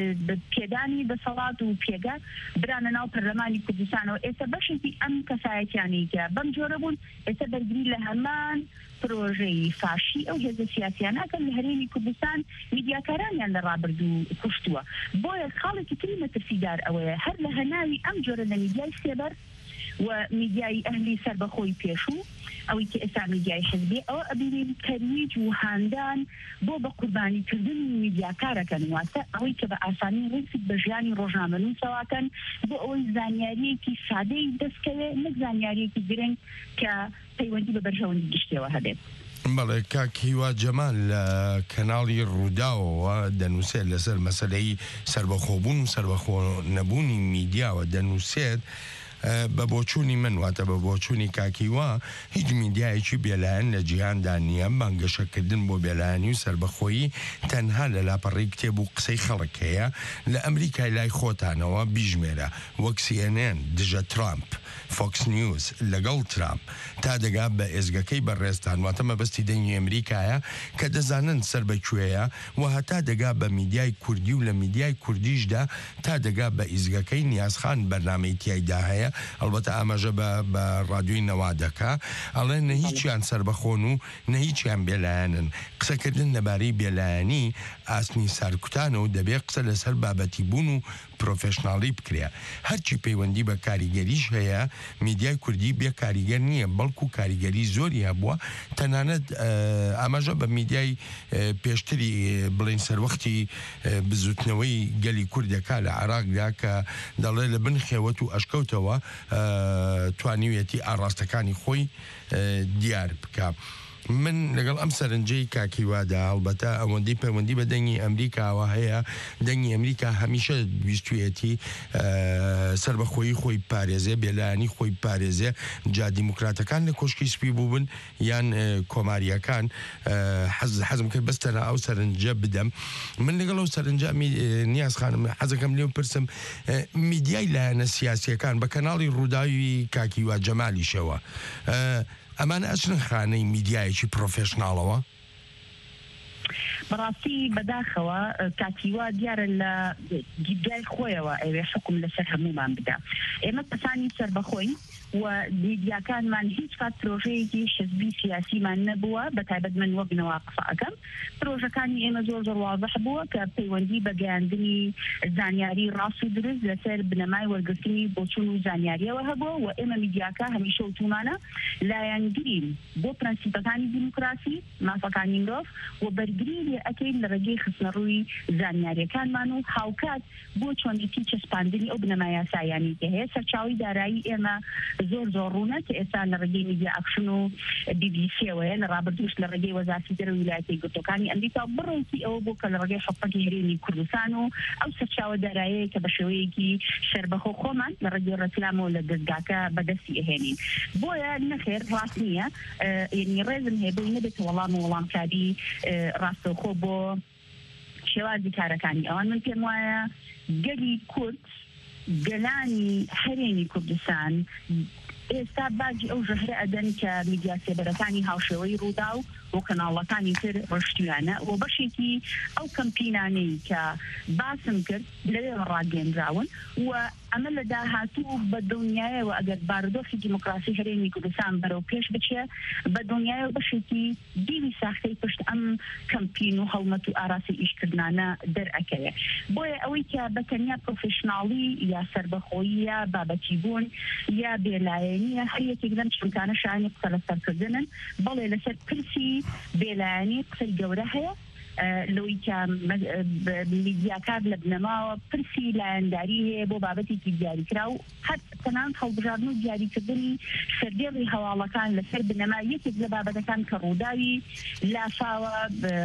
پێدانی دەسەڵات و پێگە برانە ناو پەرلەمانی کوردستانەوە. ئێستا بەشێکی ئەم کەسایەتیانی کە بەم جۆرە بوون ئێستا بەرگری لە هەمان پرۆژەی فاشی ئەو هێزە سیاسیانەکەن لە هەرێمی کوردستان میدیاکارانیان لە ڕابردوو کوشتووە. بۆیە خاڵێکی تری مەترسیدار ئەوەیە هەر لە هەناوی ئەم جۆرە لە میدیای سێبەر و میدیای ئەهلی سەربەخۆی پێشوو ئەوەی کە ئێستا میدیای حزبی ئەوە ئەبینین تەرویج و هاندان بۆ بە قوربانیکردن میدیاکارەکەن، واتە ئەوەی کە بە ئاسانی ڕێزی بە ژیانی ڕۆژنامەنووسەوەکەن بۆ ئەوەی زانیاریەکی سادەی دەستکەوێت، نەک زانیاریەکی گرنگ کە پەیوەندی بە بەرژەوەندی گشتەوە هەبێت. بەڵێ کاکیوا جەمال لە کەناڵی ڕووداوەوە دەنووسێت لەسەر مەسەلەی سەربەخۆبوون و سەربەخۆ نەبوونی میدیاوە دەنووسێت بە بۆچوونی من واتە بە بۆچوونی کاکیوا هیچ میدیایەکی بێلایەن لە جیهاندا نییە. بانگەشەکردن بۆ بێلایەنی و سەربەخۆیی تەنها لە لاپەڕی کتێب و قسەی خەڵک هەیە. لە ئەمریکای لای خۆتانەوە بیژمێرە وەک CNN دژە ترامپ، فۆکس نیوز لەگەڵ ترامپ تا دەگا بە ئێزگەکەی بەڕێستان واتە مەبەستی دەنگی ئەمریکایە کە دەزانن سەر بەکوێیە و هەتا دەگا بە میدیای کوردی و لە میدیای کوردیشدا تا دەگا بە ئیزگەکەی نیازخان بەرنامەی تیایدا هەیە. ئەلبەتە ئاماژە بە ڕادیۆی نەوا دەکا ئەڵێن نە هیچیان سەربەخۆن و نە هیچیان بێلایەنن. قسەکردن لەبارەی بێلایەنی ئاسنی سەرکوتانە و دەبێت قسە لەسەر بابەتی بوون و پرۆفێشناڵی بکرێ. هەرچی پەیوەندی بە کاریگەریش هەیە میدیای کوردی بێ کاریگەر نییە، بەڵکو کاریگەری زۆری هەبووە. تەنانەت ئاماژە بە میدیای پێشتری بڵین سەروەختی بزوتنەوەی گەلی کوردەکە لە عێراقدا کە دەڵێ لە بن خێوەت و ئەشکەوتەوە توانیوێتی ئاڕاستەکانی خۆی دیار بکە. من لەگەڵ ئەم سەرنجەی کاکیوادا هەڵبەتە ئەوەندەی پەیوەندی بە دەنگی ئەمریکاوە هەیە. دەنگی ئەمریکا هەمیشە ویستویەتی سەربەخۆیی خۆی پارێزێ، بێلایەنی خۆی پارێزێ، جا دیموکراتەکان لە کۆشکی سپی بووبن یان کۆماریەکان. حەزم کرد بەستەنە ئەو سەرنجە بدەم. من لەگەڵ ئەو سەرنجە نیاز خانم حەزەکەم لێو پرسم میدیای لایەنە سیاسیەکان بە کەناڵی ڕووداوی کاکیوا جەمالیشەوە ئەمانە ئەچنە خانەی میدیایەکی پرۆفێشناڵەوە؟ بەڕاستی بەداخەوە کاکیوا دیارە لە دیدگای خۆیەوە ئەوێ حکم لەسەر هەمومان بدا. ئێمە کەسانی سەربەخۆی و میدیاکانمان هیچ کات پرۆژەیەکی حزبی سیاسیمان نەبووە، بە تایبەت من وەک نەوا قسە ئەکەم. پرۆژەکانی ئێمە زۆر واضح بووە کە پەیوەندی بە گەیاندنی زانیاری ڕاست و درست لەسەر بنەمای وەرگرتنی بۆچوون و زانیاریەوە هەبووە و ئێمە میدیاکە هەمیشە وتومانە لایەنگرین بۆ پرەنسیپەکانی دیموکراسی، مافەکانی مرۆڤ و بەرگری لێ ئەکەین لە ڕێگەی خستنە ڕووی زانیاریەکانمان و هاوکات بۆ چۆنیتی چەسپاندنی ئەو بنەمای یاسایانی کە هەیە. سەرچاوی دارایی ئێمە زۆر ڕوونە کە ئێستا لە ڕێگەی میدیا ئاکشن و BBC-وەیە لە ڕابردوش لە ڕێگەی وەزارەتی دەرەوەی ویلایەتە یەکگرتووەکانی ئەمریکا بڕێکی ئەوە بوو کە لە ڕێگەی حکومەتی هەرێمی کوردستان و ئەو سەرچاوە داراییە کە بە شێوەیەکی شەربەخۆ خۆمان لە ڕێگەی ڕەسلامەوە لە دەستگاکە بەدەستی ئەهێنین بۆیە نەخێر ڕاست نییە یعنی ڕێزم هەیە بۆی نەبێت وەڵامکاری ڕاستەوخۆ بۆ شێوازی کارەکانی ئەوان من پێم وایە گەلی کورد گەلانی هەرێمی کوردستان ئێستا باجی ئەو ژەهرە ئەدەن کە میدیا سێبەرەکانی هاوشێوەی ڕوودا و کەناڵەکانی تر ڕشتیانە و بەشێکی ئەو کەمپینانەی کە باسم کرد لەوێ ڕاگەیەنراون و ئەمە لە داهاتوو بە دڵنیایەوە ئەگەر بارودۆخی دیموکراسی هەرێمی کوردستان بەرەو پێش بچێ بە دڵنیایە بەشێکی دیوی ساختەی پشت ئەم کەمپین و هەڵمەت و ئاراسی ئیشکردانە دەرئەکەوێ بۆیە ئەوەی کە بەتەنیا پرۆفێشناڵی یا سەربەخۆیی یا بابەتی بوون یا بێلایەنیە هەر یەکێک لەم چونکانە شایانی قسە لەسەرکردنن بەڵێ لەسەر پرسی بێلایەنی قسەی گەورە هەیە لەوەی کە میدیاکار لە بنەماوە پرسی لایەنداری هەیە بۆ بابەتێکی دیاریکرا و هەر تەنانەت هەڵبژاردن و دیاریکردنی سەردێڕی هەواڵەکان لەسەر بنەما یەکێک لە بابەتەکان کە ڕووداوی لافاوە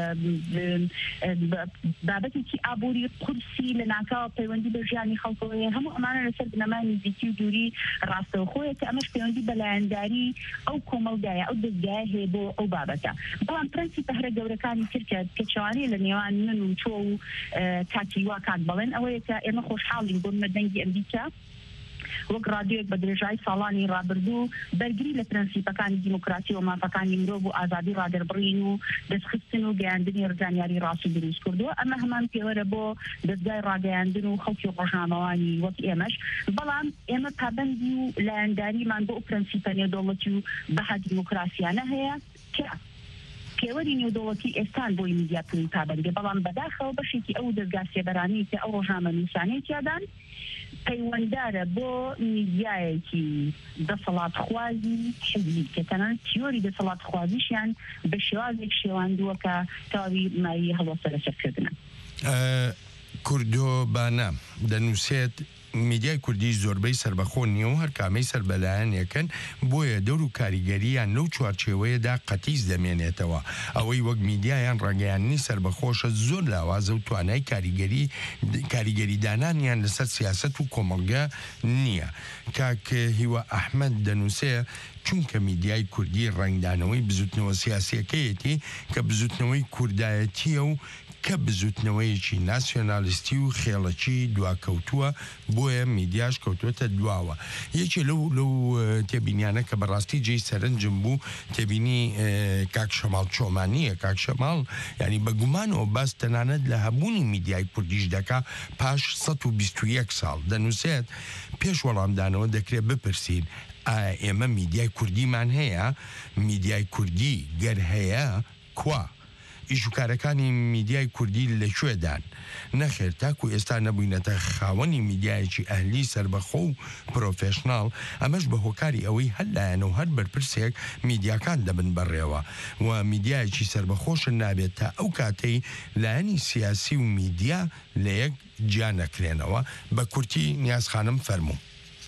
بابەتێکی ئابووری قورسی لە ناکاوە پەیوەندی بە ژیانی خەڵکەوەیە هەموو ئەمانە لەسەر بنەمای نزیکی و دووری ڕاستەوخۆیە کە ئەمەش پەیوەندی بە لایەنداری ئەو کۆمەڵگایە ئەو دەستگایە هەیە بۆ ئەو بابەتە بەڵام پرەنسیپە هەرە گەورەکانی ترکە شوانی لە نێوان من و تۆ و کاتیوا کات بڵێن ئەوەیە کە ئێمە خۆشحاڵین بۆ مەدەنگی ئەمریکا وەک ڕادیۆیەک بە درێژای ساڵانی ڕابردوو بەرگری لە پرەنسیپەکانی دیموکراسی و مافەکانی مرۆڤ و ئازادی ڕادەربڕین و دەستخستن و گەیاندنی ڕزانیاری ڕاستی دروست کردووە ئەمە هەمان پێوەرە بۆ دەستگای ڕاگەیاندن و خەڵکی ڕۆژنامەوانی وەک ئێمەش بەڵام ئێمە پابەندی و لایەنداریمان بۆ ئەو پرەنسیپە نێودەوڵەتی و بەها دیموکراسیانە هەیە کە پێوەری نێودەوڵەتی ئێستان بۆی میدیا پولی پابەندی بەڵام بەداخەوە بەشێکی ئەو دەستگا سێبەرانەی کە ئەو ڕۆژنامە نووسانەی تیادان پەیوەنددارە بۆ میدیایەکی دەسەڵاتخوازی حزبی کە تەنانەت تیۆری دەسەڵاتخوازیشیان بە شێوازێک شێواندووە کە تەواوی مایی هەڵوەسە لەسەرکردنە کوردۆبانە دەنووسێت میدیای کوردی زۆربەی سربەخۆ نییە و هەر کامەی سەربەلایەنەکەن بۆیە دەور و کاریگەریان لەو چوارچێوەیەدا قەتیس دەمێنێتەوە ئەوەی وەک میدیایان ڕاگەیاندنی سربەخۆشە زۆر لاوازە و توانای کاریگەری دانانیان لەسەر سیاست و کۆمەڵگە نییە کاک هیوە ئەحمەد دەنووسێ چونکە میدیای کوردی ڕنگدانەوەی بزوتنەوە سیاسیەکەیەتی کە بزوتنەوەی کوردایەتیە و کە بزوتنەوەیەکی ناسیۆنالیستی و خێڵەکی دواکەوتووە بۆیە میدیاش کەوتوتە دواوە یەکی لەو تێبینیانە کە بەڕاستی جێی سەرنجم بوو تێبینی کاک شەماڵ چۆمانیە کاک شەماڵ ینی بەگومانەوە باس تەنانەت لە هەبوونی میدیای کوردیش دەکا پاش 121 ساڵ دەنووسێت پێش وەڵامدانەوە دەکرێت بپرسین ئێمە میدیای کوردیمان هەیە میدیای کوردی گەر هەیە کوا ئیشوکارەکانی میدیای کوردی لەکوێدان نەخێر تاکو ئێستا نەبووینەتە خاوەنی میدیایەکی ئەهلی سربەخۆ و پرۆفێشناڵ ئەمەش بە هۆکاری ئەوەی هەر لایەنە و هەر بەرپرسێک میدیاکان دەبن بەڕێوە و میدیایەکی سربەخۆشن نابێت تا ئەو کاتەی لایەنی سیاسی و میدیا لە یەک جیا نەکرێنەوە بە کورتی نیازخانم فەرموو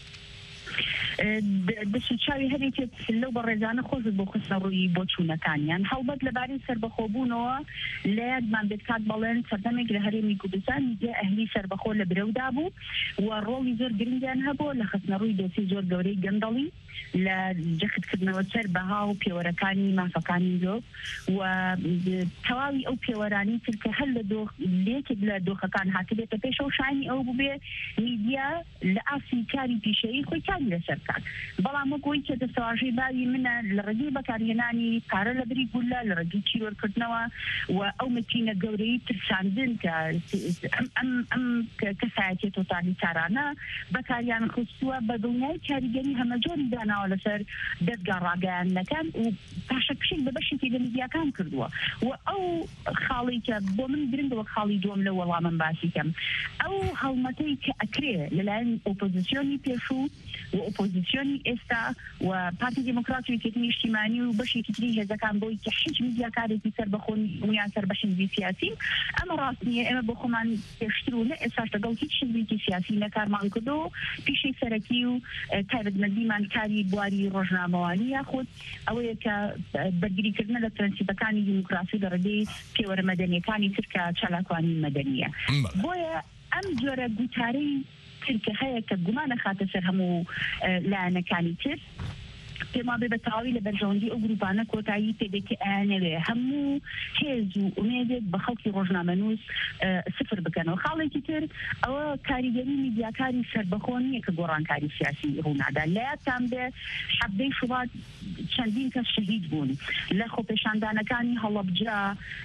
دەسوچاوی هەرێکێت لەو بە ڕێزانە خۆشت بۆ خستە ڕووی بۆ چوونەکانیان هەڵبەت لەبارەی سەربەخۆبوونەوە لە یادمان بێت کات بەڵێن سەردەمێک لە هەرێمی کوردستان میدیا ئەهلی سەربەخۆ لە برەودا بوو و ڕۆڵی زۆر گرنگیان هەبوو لە خستنە ڕووی دۆسی زۆر گەورەی گەندەڵی لە جەختکردنەوە سەر بەها و پێوەرەکانی مافەکانی زۆر و تەواوی ئەو پێوەرانی تر کە هەر لێکێک لە دۆخەکان هاتبێتە پێشەوە شانی ئەو ببێ میدیا لە ئاسی کاری پیشەیی خۆی کاری لەسەر بەڵام وەکەوەی کە دەسەواژەی باوی منە لە ڕێگەی بەکارهێنانی پارە لە بری گولە لە ڕێگەی چیرۆرکردنەوە و ئەو مەتینە گەورەی ترساندن کە ئەم کەسایەتی تۆتالیتارانە بەکاریان خستووە بە دڵنیای کاریگەری هەمەجۆری داناوە لەسەر دەستگا ڕاگەیاندنەکان و پاشە پشک بە بەشێکی لە میدیاکان کردووە و ئەو خاڵی کە بۆ من گرنگەوە خاڵی دووەم لە وەڵامم باسی کەم ئەو هەڵمەتەی کە ئەکرێ لەلایەن ئۆپۆزیسیۆنی پێشوو و ئۆپۆزیسیۆنی ئێستا و پارتی دموکراتی و یەکێتی نیشتیمانی و بەشێکی تری هێزەکان بۆی کە هیچ میدیاکارێکی سەربەخۆن ویان سەر بە حیزبی سیاسی ئەمە ڕاست نییە ئێمە بۆ خۆمان پێشتر و لە ئێستاش لەگەڵ هیچ حیزبێکی سیاسی نەکارمان کردەوە پیشەی سەرەکی و تایبەتمەندیمان کاری بواری ڕۆژنامەوانی یاخود ئەوەیە کە بەرگریکردنە لە پرەنسیپەکانی دیموکراسی لە ڕێگەی پێوەرە مەدەنیەکانی تر کە چالاکوانی مەدەنیە بۆیە ئەم جۆرە گوتارەی ترکە هەیە کە گومانە خاتە سەر هەموو لایەنەکانی تر پێما بێ بە تەواوی لە بەرژەوەندی ئەو گروپانە کۆتایی پێدەکە ئەیانەوێ هەموو هێز و ئومێدێک بە خەڵکی ڕۆژنامەنووس سفر بکەنەوە خاڵێکی تر ئەوە کاریگەری میدیاکاری سەربەخۆ نییە کە گۆڕانکاری سیاسی ڕوونادا لە یادتان بێ حەبەی شوبات چەندین کەس شەهید بوون لە خۆپێشاندانەکانی هەڵەبجە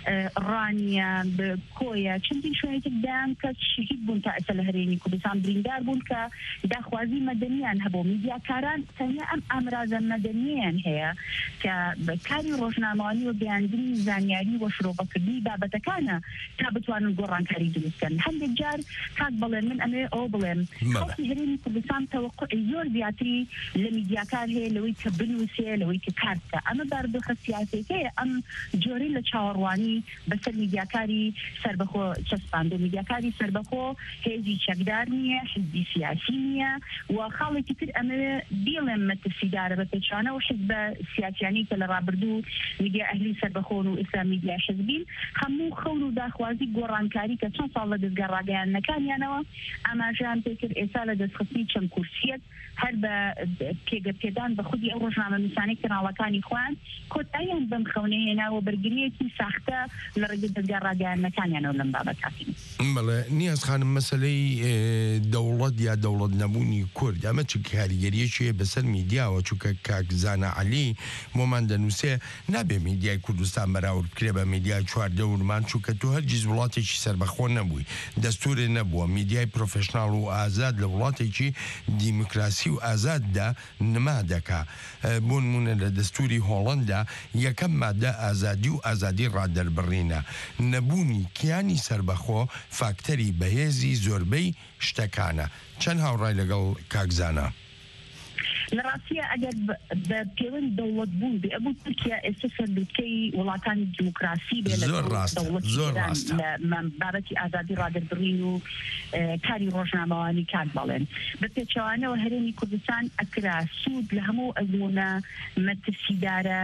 ڕانیە کۆیە چەندین شوێنێکی دایان کەس شەهید بوون تا ئێستا لە هەرێمی کوردستان بریندار بوون کە داخوازی مەدەنیان هەبوو میدیاکاران تەنیا ئەم ئامرازە مەدەنیان هەیە کە کاری ڕۆژنامەوانی و گەیاندنی زانیاری و شرۆڤەکردنی بابەتەکانە تا بتوانن گۆڕانکاری دروستکەن هەندێک جار کاک بڵێن من ئەمێ ئەوە بڵێم خەڵکی هەرێمی کوردستان تەوەقع زۆر زیاتری لە میدیاکار هەیە لەوەی کە بنووسێ لەوەی کە کار بکە ئەمە بارودۆخە سیاسیەکەیە ئەم جۆرەی لە چاوەڕوانی بەسەر میدیاکاری سەربەخۆ چەسپاندە میدیاکاری سەربەخۆ هێزی چەکدار نییە حزبی سیاسی نییە و خاڵێکی تر ئەمەوێ بیڵێم مەترسیدارە بە پێچانە و حزب سیاسیانی کە لە ڕابردوو میدیا ئەهلی سەربەخۆن و ئێستا میدیا حزبین هەموو خەون و داخوازی گۆڕانکاری کە چەند ساڵ لە دەستگا ڕاگەیاندنەکانیانەوە ئاماژیان پێکرد ئێستا لە دەستخستنی چەند کورسیەک هەر بە پێگەپێدان بە خودی ئەو ڕۆژنامەنووسانەی کەناڵەکانی خۆیان کۆتاییان بەم خەونە هێناوە بەرگریەکی ساختە لە ڕێگەی دەستگا ڕاگەیاندنەکانیانەوە لەم بابەتاتی بەڵێ نیاز خانم مەسەلەی دەوڵەت یا دەوڵەت نەبوونی کورد ئەمە چ کاریگەریەکیە بەسەر میدیاوە چونکە کاک زانە عەلی بۆمان دەنووسێ نابێ میدیای کوردستان بەراورد بکرێ بە میدیای چواردە ورمان چونکە تو هەرگیز وڵاتێکی سەربەخۆ نەبووی دەستورێ نەبووە میدیای پرۆفێشناڵ و ئازاد لە وڵاتێکی دیموکراسی و ئازاددا نما دەکا بۆ نمونە لە دەستوری هۆڵەندا یەکەم مادە ئازادی و ئازادی ڕادەربڕینە نەبوونی کیانی سەربەخۆ فاکتەری بەهێزی زۆربەی شتەکانە چەند هاوڕای لەگەڵ کاک زانە لە ڕاستیە ئەگەر بە پەیوەند دەوڵەت بوون بێ ئەبوو تورکیا ئێستا سەردوتکەی وڵاتانی دیموکراسی بێ لە بابەتی ئازادی ڕادەربڕین و کاری ڕۆژنامەوانی کات بەڵێن بە پێچەوانەوە هەرێمی کوردستان ئەکرا سوود لە هەموو ئەزمونە مەترسیدارە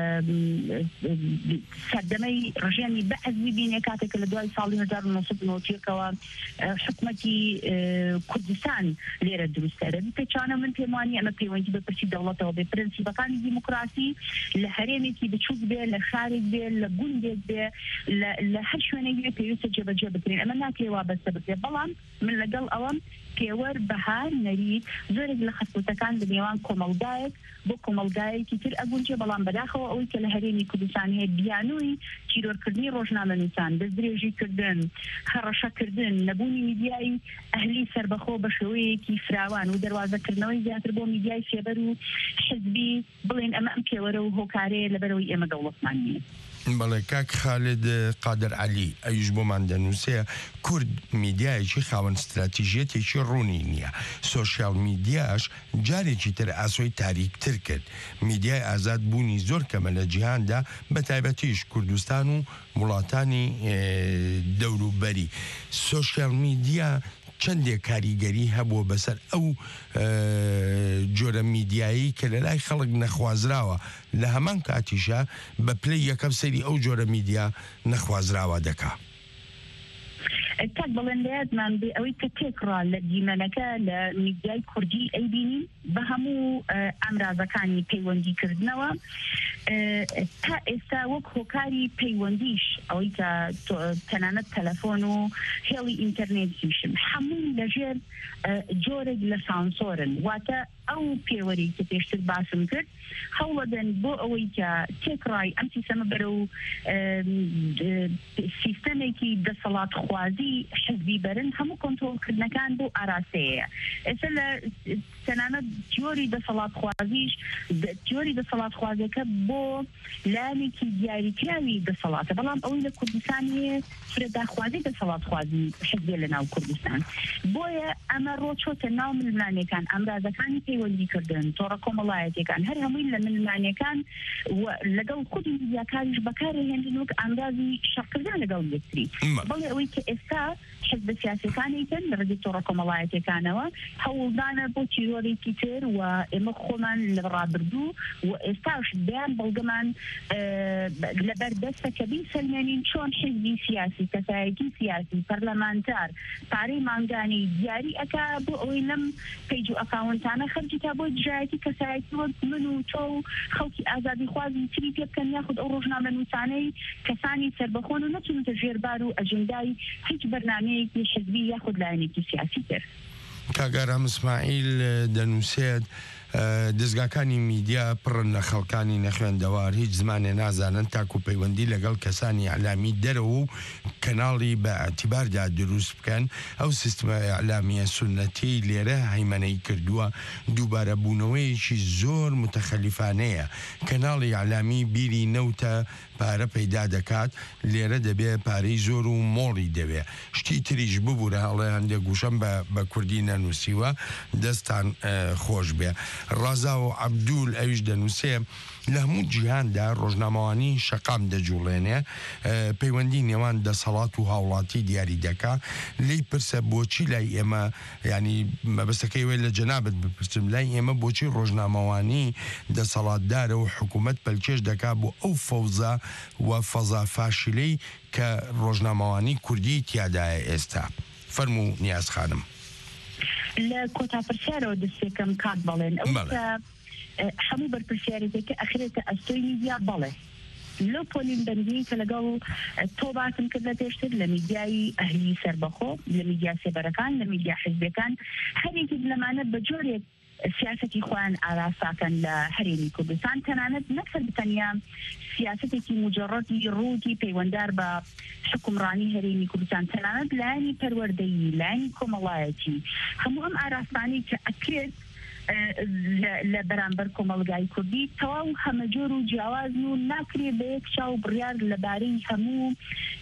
سەردەمەی ڕژێمی بەعەزمی بینێ کاتێک لە دوای ساڵی 1990ەوە حکومەتی کوردستان لێرە دروستەرە پێچانە من پێمانی ئەمە پەیوەندی بە پرسی دەوڵەتەوە بێ پرەنسیپەکانی دیموکراسی لە هەرێمێکی بچووک بێ لە شارێک بێ لە گوندێک بێ لە هەر شوێنێک بێ پێویستە جێبەجێ بکرێن ئەمە ناکرێ وابەستە بکرێ بەڵام من لەگەڵ ئەوەم پێوەر بەهار نەری زۆرێک لە خەسووتەکان لە نێوان کۆمەڵگایەک بۆ کۆمەڵگایەکی تر ئەگونجێ بەڵام بەداخەوە ئەوەی کە لە هەرێمی کوردستان هەیە بیانووی چیرۆرکردنی ڕۆژنامەنووسان دەستدرێژیکردن هەڕەشەکردن نەبوونی میدیای ئەهلی سەربەخۆ بە شێوەیەکی فراوان و دەواازەکردنەوەی زیاتر بۆ میدیای فێبەر و حزبی بڵێن ئەمە ئەم پێوەرە و هۆکارەیە لەبەرەوەی ئێمە دەوڵەتمان نییە بەڵێ کاک خالد قادر عەلی ئەویش بۆمان دەنووسێ کورد میدیایەکی خاوەن استراتیژیەتێکی ڕوونی نییە سۆشیال میدیاش جارێکی تر ئاسۆی تاریکتر کرد میدیای ئازاد بوونی زۆر کەمە لە جیهاندا بە تایبەتیش کوردستان و وڵاتانی دەوروبەری سۆشیال میدیا چەندێک کاریگەری هەبووە بەسەر ئەو جۆرە میدیایی کە لە لای خەڵک نەخوازراوە لە هەمان کاتیشە بە پلەی یەکەم سەری ئەو جۆرە میدیا نەخوازراوە دەکا کات بڵێن لەیادمان بێ ئەوەی کە تێکڕا لە دیمەنەکە لە میدیای کوردی ئەیبینین بە هەموو ئامرازەکانی پەیوەندیکردنەوە تا ئێستا وەک هۆکاری پەیوەندیش ئەوەی کە تەنانەت تەلەفۆن و هێڵی ئینتەرنێتیشن هەموو لەژێر جۆرێک لە سانسۆرن واتە ئەو پێوەری کە پێشتر باسم کرد هەوڵەدەن بۆ ئەوەی کە تێکڕای ئەم سیستەمە بەرەو سیستەمێکی دەسەڵات خوازی حزبی بەرن هەموو کۆنترۆڵکردنەکان بۆ ئاراسەیە ئێستا لە تەنانەت تیۆری دەسەڵات خوازیش تیۆری دەسەڵات خوازەکە بۆ لایەنێکی دیاریکراوی دەسەڵاتە بەڵام ئەوەی لە کوردستان هەیە فرەداخوازی دەسەڵات خوازی حزبێ لە ناو کوردستان بۆیە ئەمە ڕۆچۆتە ناو ململانەکان ئەمرازەکانی پەیوەندیکردن تۆڕە کۆمەڵایەتەکان هەر هەمووی لە ملمانیەکان لەگەڵ خودی میدیاکاریش بەکارهێنن وەک ئەندازی شەڕکردن لەگەڵ یەکتری بەڵێ ئەوەی کە ئێستا حزب سیاسەکانی تر لە ڕێگەی تۆڕە کۆمەڵایەتەکانەوە هەوڵدانە بۆ تیرۆرێکی تر و ئێمە خۆمان لە ڕابردوو و ئێستاش بیان بەڵگەمان لەبەر دەستە کە بیسەلمێنین چۆن حزبی سیاسی کەسایەتی سیاسی پەرلەمانتار پارەی مانگانی دیاری ئەکا بۆ ئەوەی لەم پیج و ئەکاونتانە خەرجی تا بۆ دژایەتی کەسایەتی وەک من و تۆ و خەڵکی ئازادی خوازی تری پێ بکەن یاخود ئەو ڕۆژنامە نووسانەی کەسانی سەربەخۆن و نەچونتە ژێربار و ئەجندای هیچ بەرنامەیەکی حزبی یاخود لایەنێکی سیاسی تر. کاگارام اسماعیل دەنووسێت دەستگاکانی میدیا پڕن لە خەڵکانی نەخوێندەوار هیچ زمانێ نازانن تاکو پەیوەندی لەگەڵ کەسانی ئەعلامی دەرەوە و کەناڵی بە ئەتیباردا دروست بکەن ئەو سیستمە ئەعلامیە سونەتی لێرە هەیمەنەی کردووە دووبارە بوونەوەیەکی زۆر متەخەلیفانەیە کەناڵی ئەعلامی بیری نەوتە پارە پەیدا دەکات لێرە دەبێ پارەی زۆر و مۆڵی دەوێ شتی تریش ببوورە هەڵێ هەندێک گوشەم بە کوردی نەنووسیوە دەستان خۆش بێ ڕازا و عەبدول ئەویش دەنووسێ لە هەموو جیهاندا ڕۆژنامەوانی شەقام دەجوڵێنێ پەیوەندی نێوان دەسەڵات و هاوڵاتی دیاری دەکا لی پرسە بۆچی لای ئێمە ینی مەبەستەکەی وێ لە جەنابەت بپرسم لای ئێمە بۆچی ڕۆژنامەوانی دەسەڵاتدارە و حکوومەت پەلکێش دەکا بۆ ئەو فەوزە و فەزا فاشلەی کە ڕۆژنامەوانی کوردی تیادایە ئێستا فەرموو نیاز خانم لە کۆتا پرسیارەوە دەستێکم کات بەڵێن هەموو بەرپرسیارێکێکە ئەخرێتە ئەستۆی میدیا بەڵێ لەو پۆلین بەندی کە لەگەڵ تۆ باسم کردە پێشتر لە میدیای ئەهلی سەربەخۆ لە میدیا سێبەرەکان لە میدیا حیزبەکان هەرێکی لەمانە بە جۆرێک سیاسەتی خۆیان ئاراساکەن لە هەرێمی کوردستان تەنانەت نەکرد بتەنیا سیاسەتێکی مجەڕەدی ڕووتی پەیوەنددار بە حکومڕانی هەرێمی کوردستان تەنانەت لایەنی پەروەردەیی لایەنی کۆمەڵایەتی هەموو ئەم ئاراستانی کە ئەکرێت لە بەرامبەر کۆمەڵگای کوردی تەواو هەمەجۆر و جیاوازن و ناکرێ بە یەک چاو بڕیار لەبارەی هەموو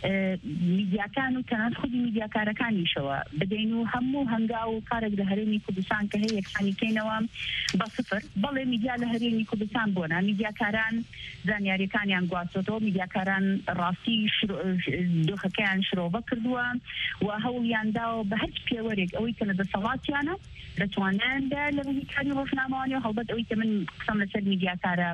میدیاکان و تەنانەت خودی میدیاکارەکانیشەوە بدەین و هەموو هەنگا و کارێک لە هەرێمی کوردستان کە هەیە یەکسانیکەینەوە بە سفر بەڵێ میدیا لە هەرێمی کوردستان بۆنا میدیاکاران زانیاریەکانیان گواستۆتەوە میدیاکاران ڕاستی دۆخەکەیان شرۆڤە کردووە و هەوڵیان داوە بە هەر پێوەرێک ئەوەی کە لە دەسەڵاتیانە دەتوانیاندا لە کاری ڕۆژنامەوانی و هەڵبەت ئەوەی کە من قسەم لەسەر میدیاکارە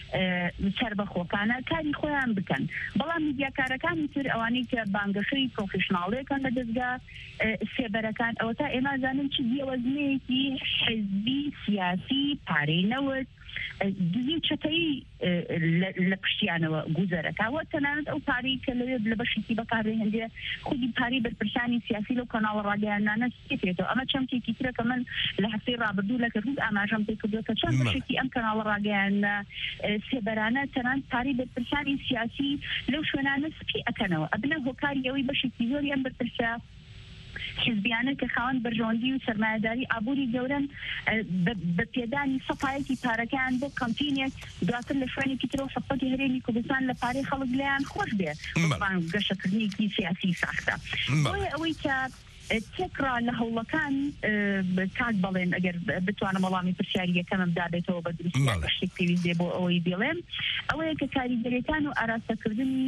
سەربەخۆکانە کاری خۆیان بکەن بەڵام میدیاکارەکانی تر ئەوانەی کە بانگەشەی پرۆفشناڵەکان لە دەستگا سێبەرەکان ئەوە تا ئێمە زانن چ دیوەزنەیەکی حزبی سیاسی پارەی نەوت دزی چەتەی لە پشتیانەوە گوزەرەکەوە تەنانەت ئەو پارەی کە لەوێ لە بەشێکی بەکارهێنرێ خودی پارەی بەرپرسانی سیاسی لەو کەناڵە ڕادیۆیانانە سێتێتەوە ئەمە چەمکێکی ترە کە من لە هەفتەی ڕابردوو لە کردوود ئاماژەم پێ کردووە کە چەند بەشێکی ئەم کەناڵە ڕادیۆیانە سێبەرانە تەنانەت پارەی بەرپرسانی سیاسی لەو شوێنانە سپی ئەکەنەوە ئەبنە هۆکاری ئەوەی بەشێکی زۆری ئەم بەرپرسە حزبیانە کە خاوەن بەرژەوەندی و سەرمایەداری ئابووری گەورەن بە پێدانی سەپایەکی پارەکەیان بۆ کەمپینێک دواتر لە شوێنێکی ترەوە سەپەتی هەرێمی کوردستان لە پارەی خەڵک لەیان خۆش بێ گەشەکردنێکی سیاسی ساختە بۆیە ئەوەی کە تێکرا لە هەوڵەکان کاک بەڵێن ئەگەر بتوانم وەڵامی پرسیاری یەکەمم دابێتەوە بە دروستی شتێک پێویست بۆ ئەوەی بڵێم ئەوەیە کە کاریگەریەکان و ئاراستەکردنی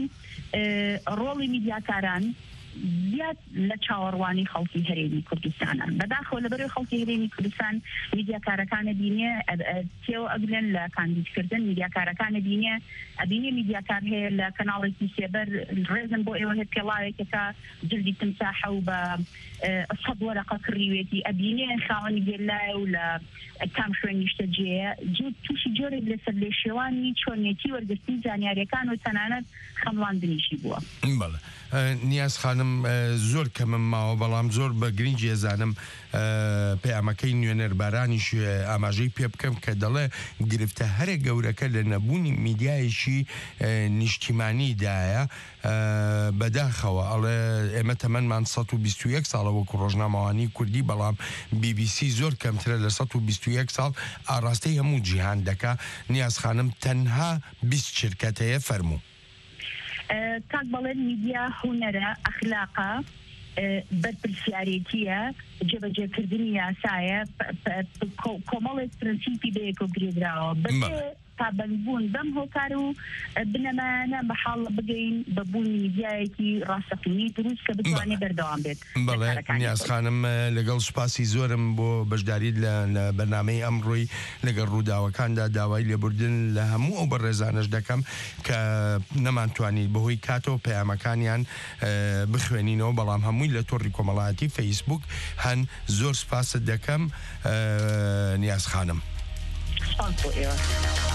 ڕۆڵی میدیاکاران زیاد لە چاوەڕوانی خەڵکی هەرێمی کوردستانان بەداخەوە لەبەرەوەی خەڵکی هەرێمی کوردستان میدیاکارەکانە بینێ تێوە ئەگرن لە کاندیدکردن میدیاکارەکانە بینێ ئەبینێ میدیاکار هەیە لە کەناڵێکی سێبەر ڕێزم بۆ ئێوە هێت پێڵاوێکەکە جلدی تمساحە و بە سەد وەرەقە کڕیوێتی ئەبینێ خاوەنی گێلایە و لە کام شوێنیشتە جێە تووشی جۆرێک لەسەر لێ شێوانی چۆنێتی وەرگرتنی زانیاریەکان و تەنانەت خەمڵاندنیشی بووە نیاز خانم زۆر کەمم ماوە بەڵام زۆر بە گرنگی ێزانم پەیامەکەی نوێنەربارانیش ئاماژەی پێ بکەم کە دەڵێ گرفتە هەرە گەورەکە لە نەبوونی میدیایشی نیشتیمانیدایە بەداخەوە ئەڵێ ئێمە تەمەنمان 121 ساڵە وەکو ڕۆژنامەوانی کوردی بەڵام BBC زۆر کەمترە لە 121 ساڵ ئاراستەی هەموو جیهان دەکا نیاز خانم تەنها 20 شرکەتەیە فەرموو کاک بەڵێن میدیا هونەرە ئەخلاقە بەرپرسیارەتیە جێبەجێکردنی یاسایە کۆمەڵێک پرەنسیپی بەیەکە گرێدراوە بەبێ پابەندبوون بەم هۆکار و بنەمانە بەحاڵ بگەین بەبوونی میدیایەکی ڕاستەقینی دروست کە بتوانێت بەردەوام بێت. بەڵێ نیازخانم لەگەڵ سوپاسی زۆرم بۆ بەشداریت لە بەرنامەی ئەمڕۆی لەگەڵ ڕووداوەکاندا داوای لێبوردن لە هەموو ئەو بەڕێزانش دەکەم کە نەمانتوانی بەهۆی کاتەوە پەیامەکانیان بخوێنینەوە بەڵام هەمووی لە تۆڕی کۆمەڵایەتی فەیسبوک هەن زۆر سوپاست دەکەم نیازخانم. سپاس بۆ ئێوە.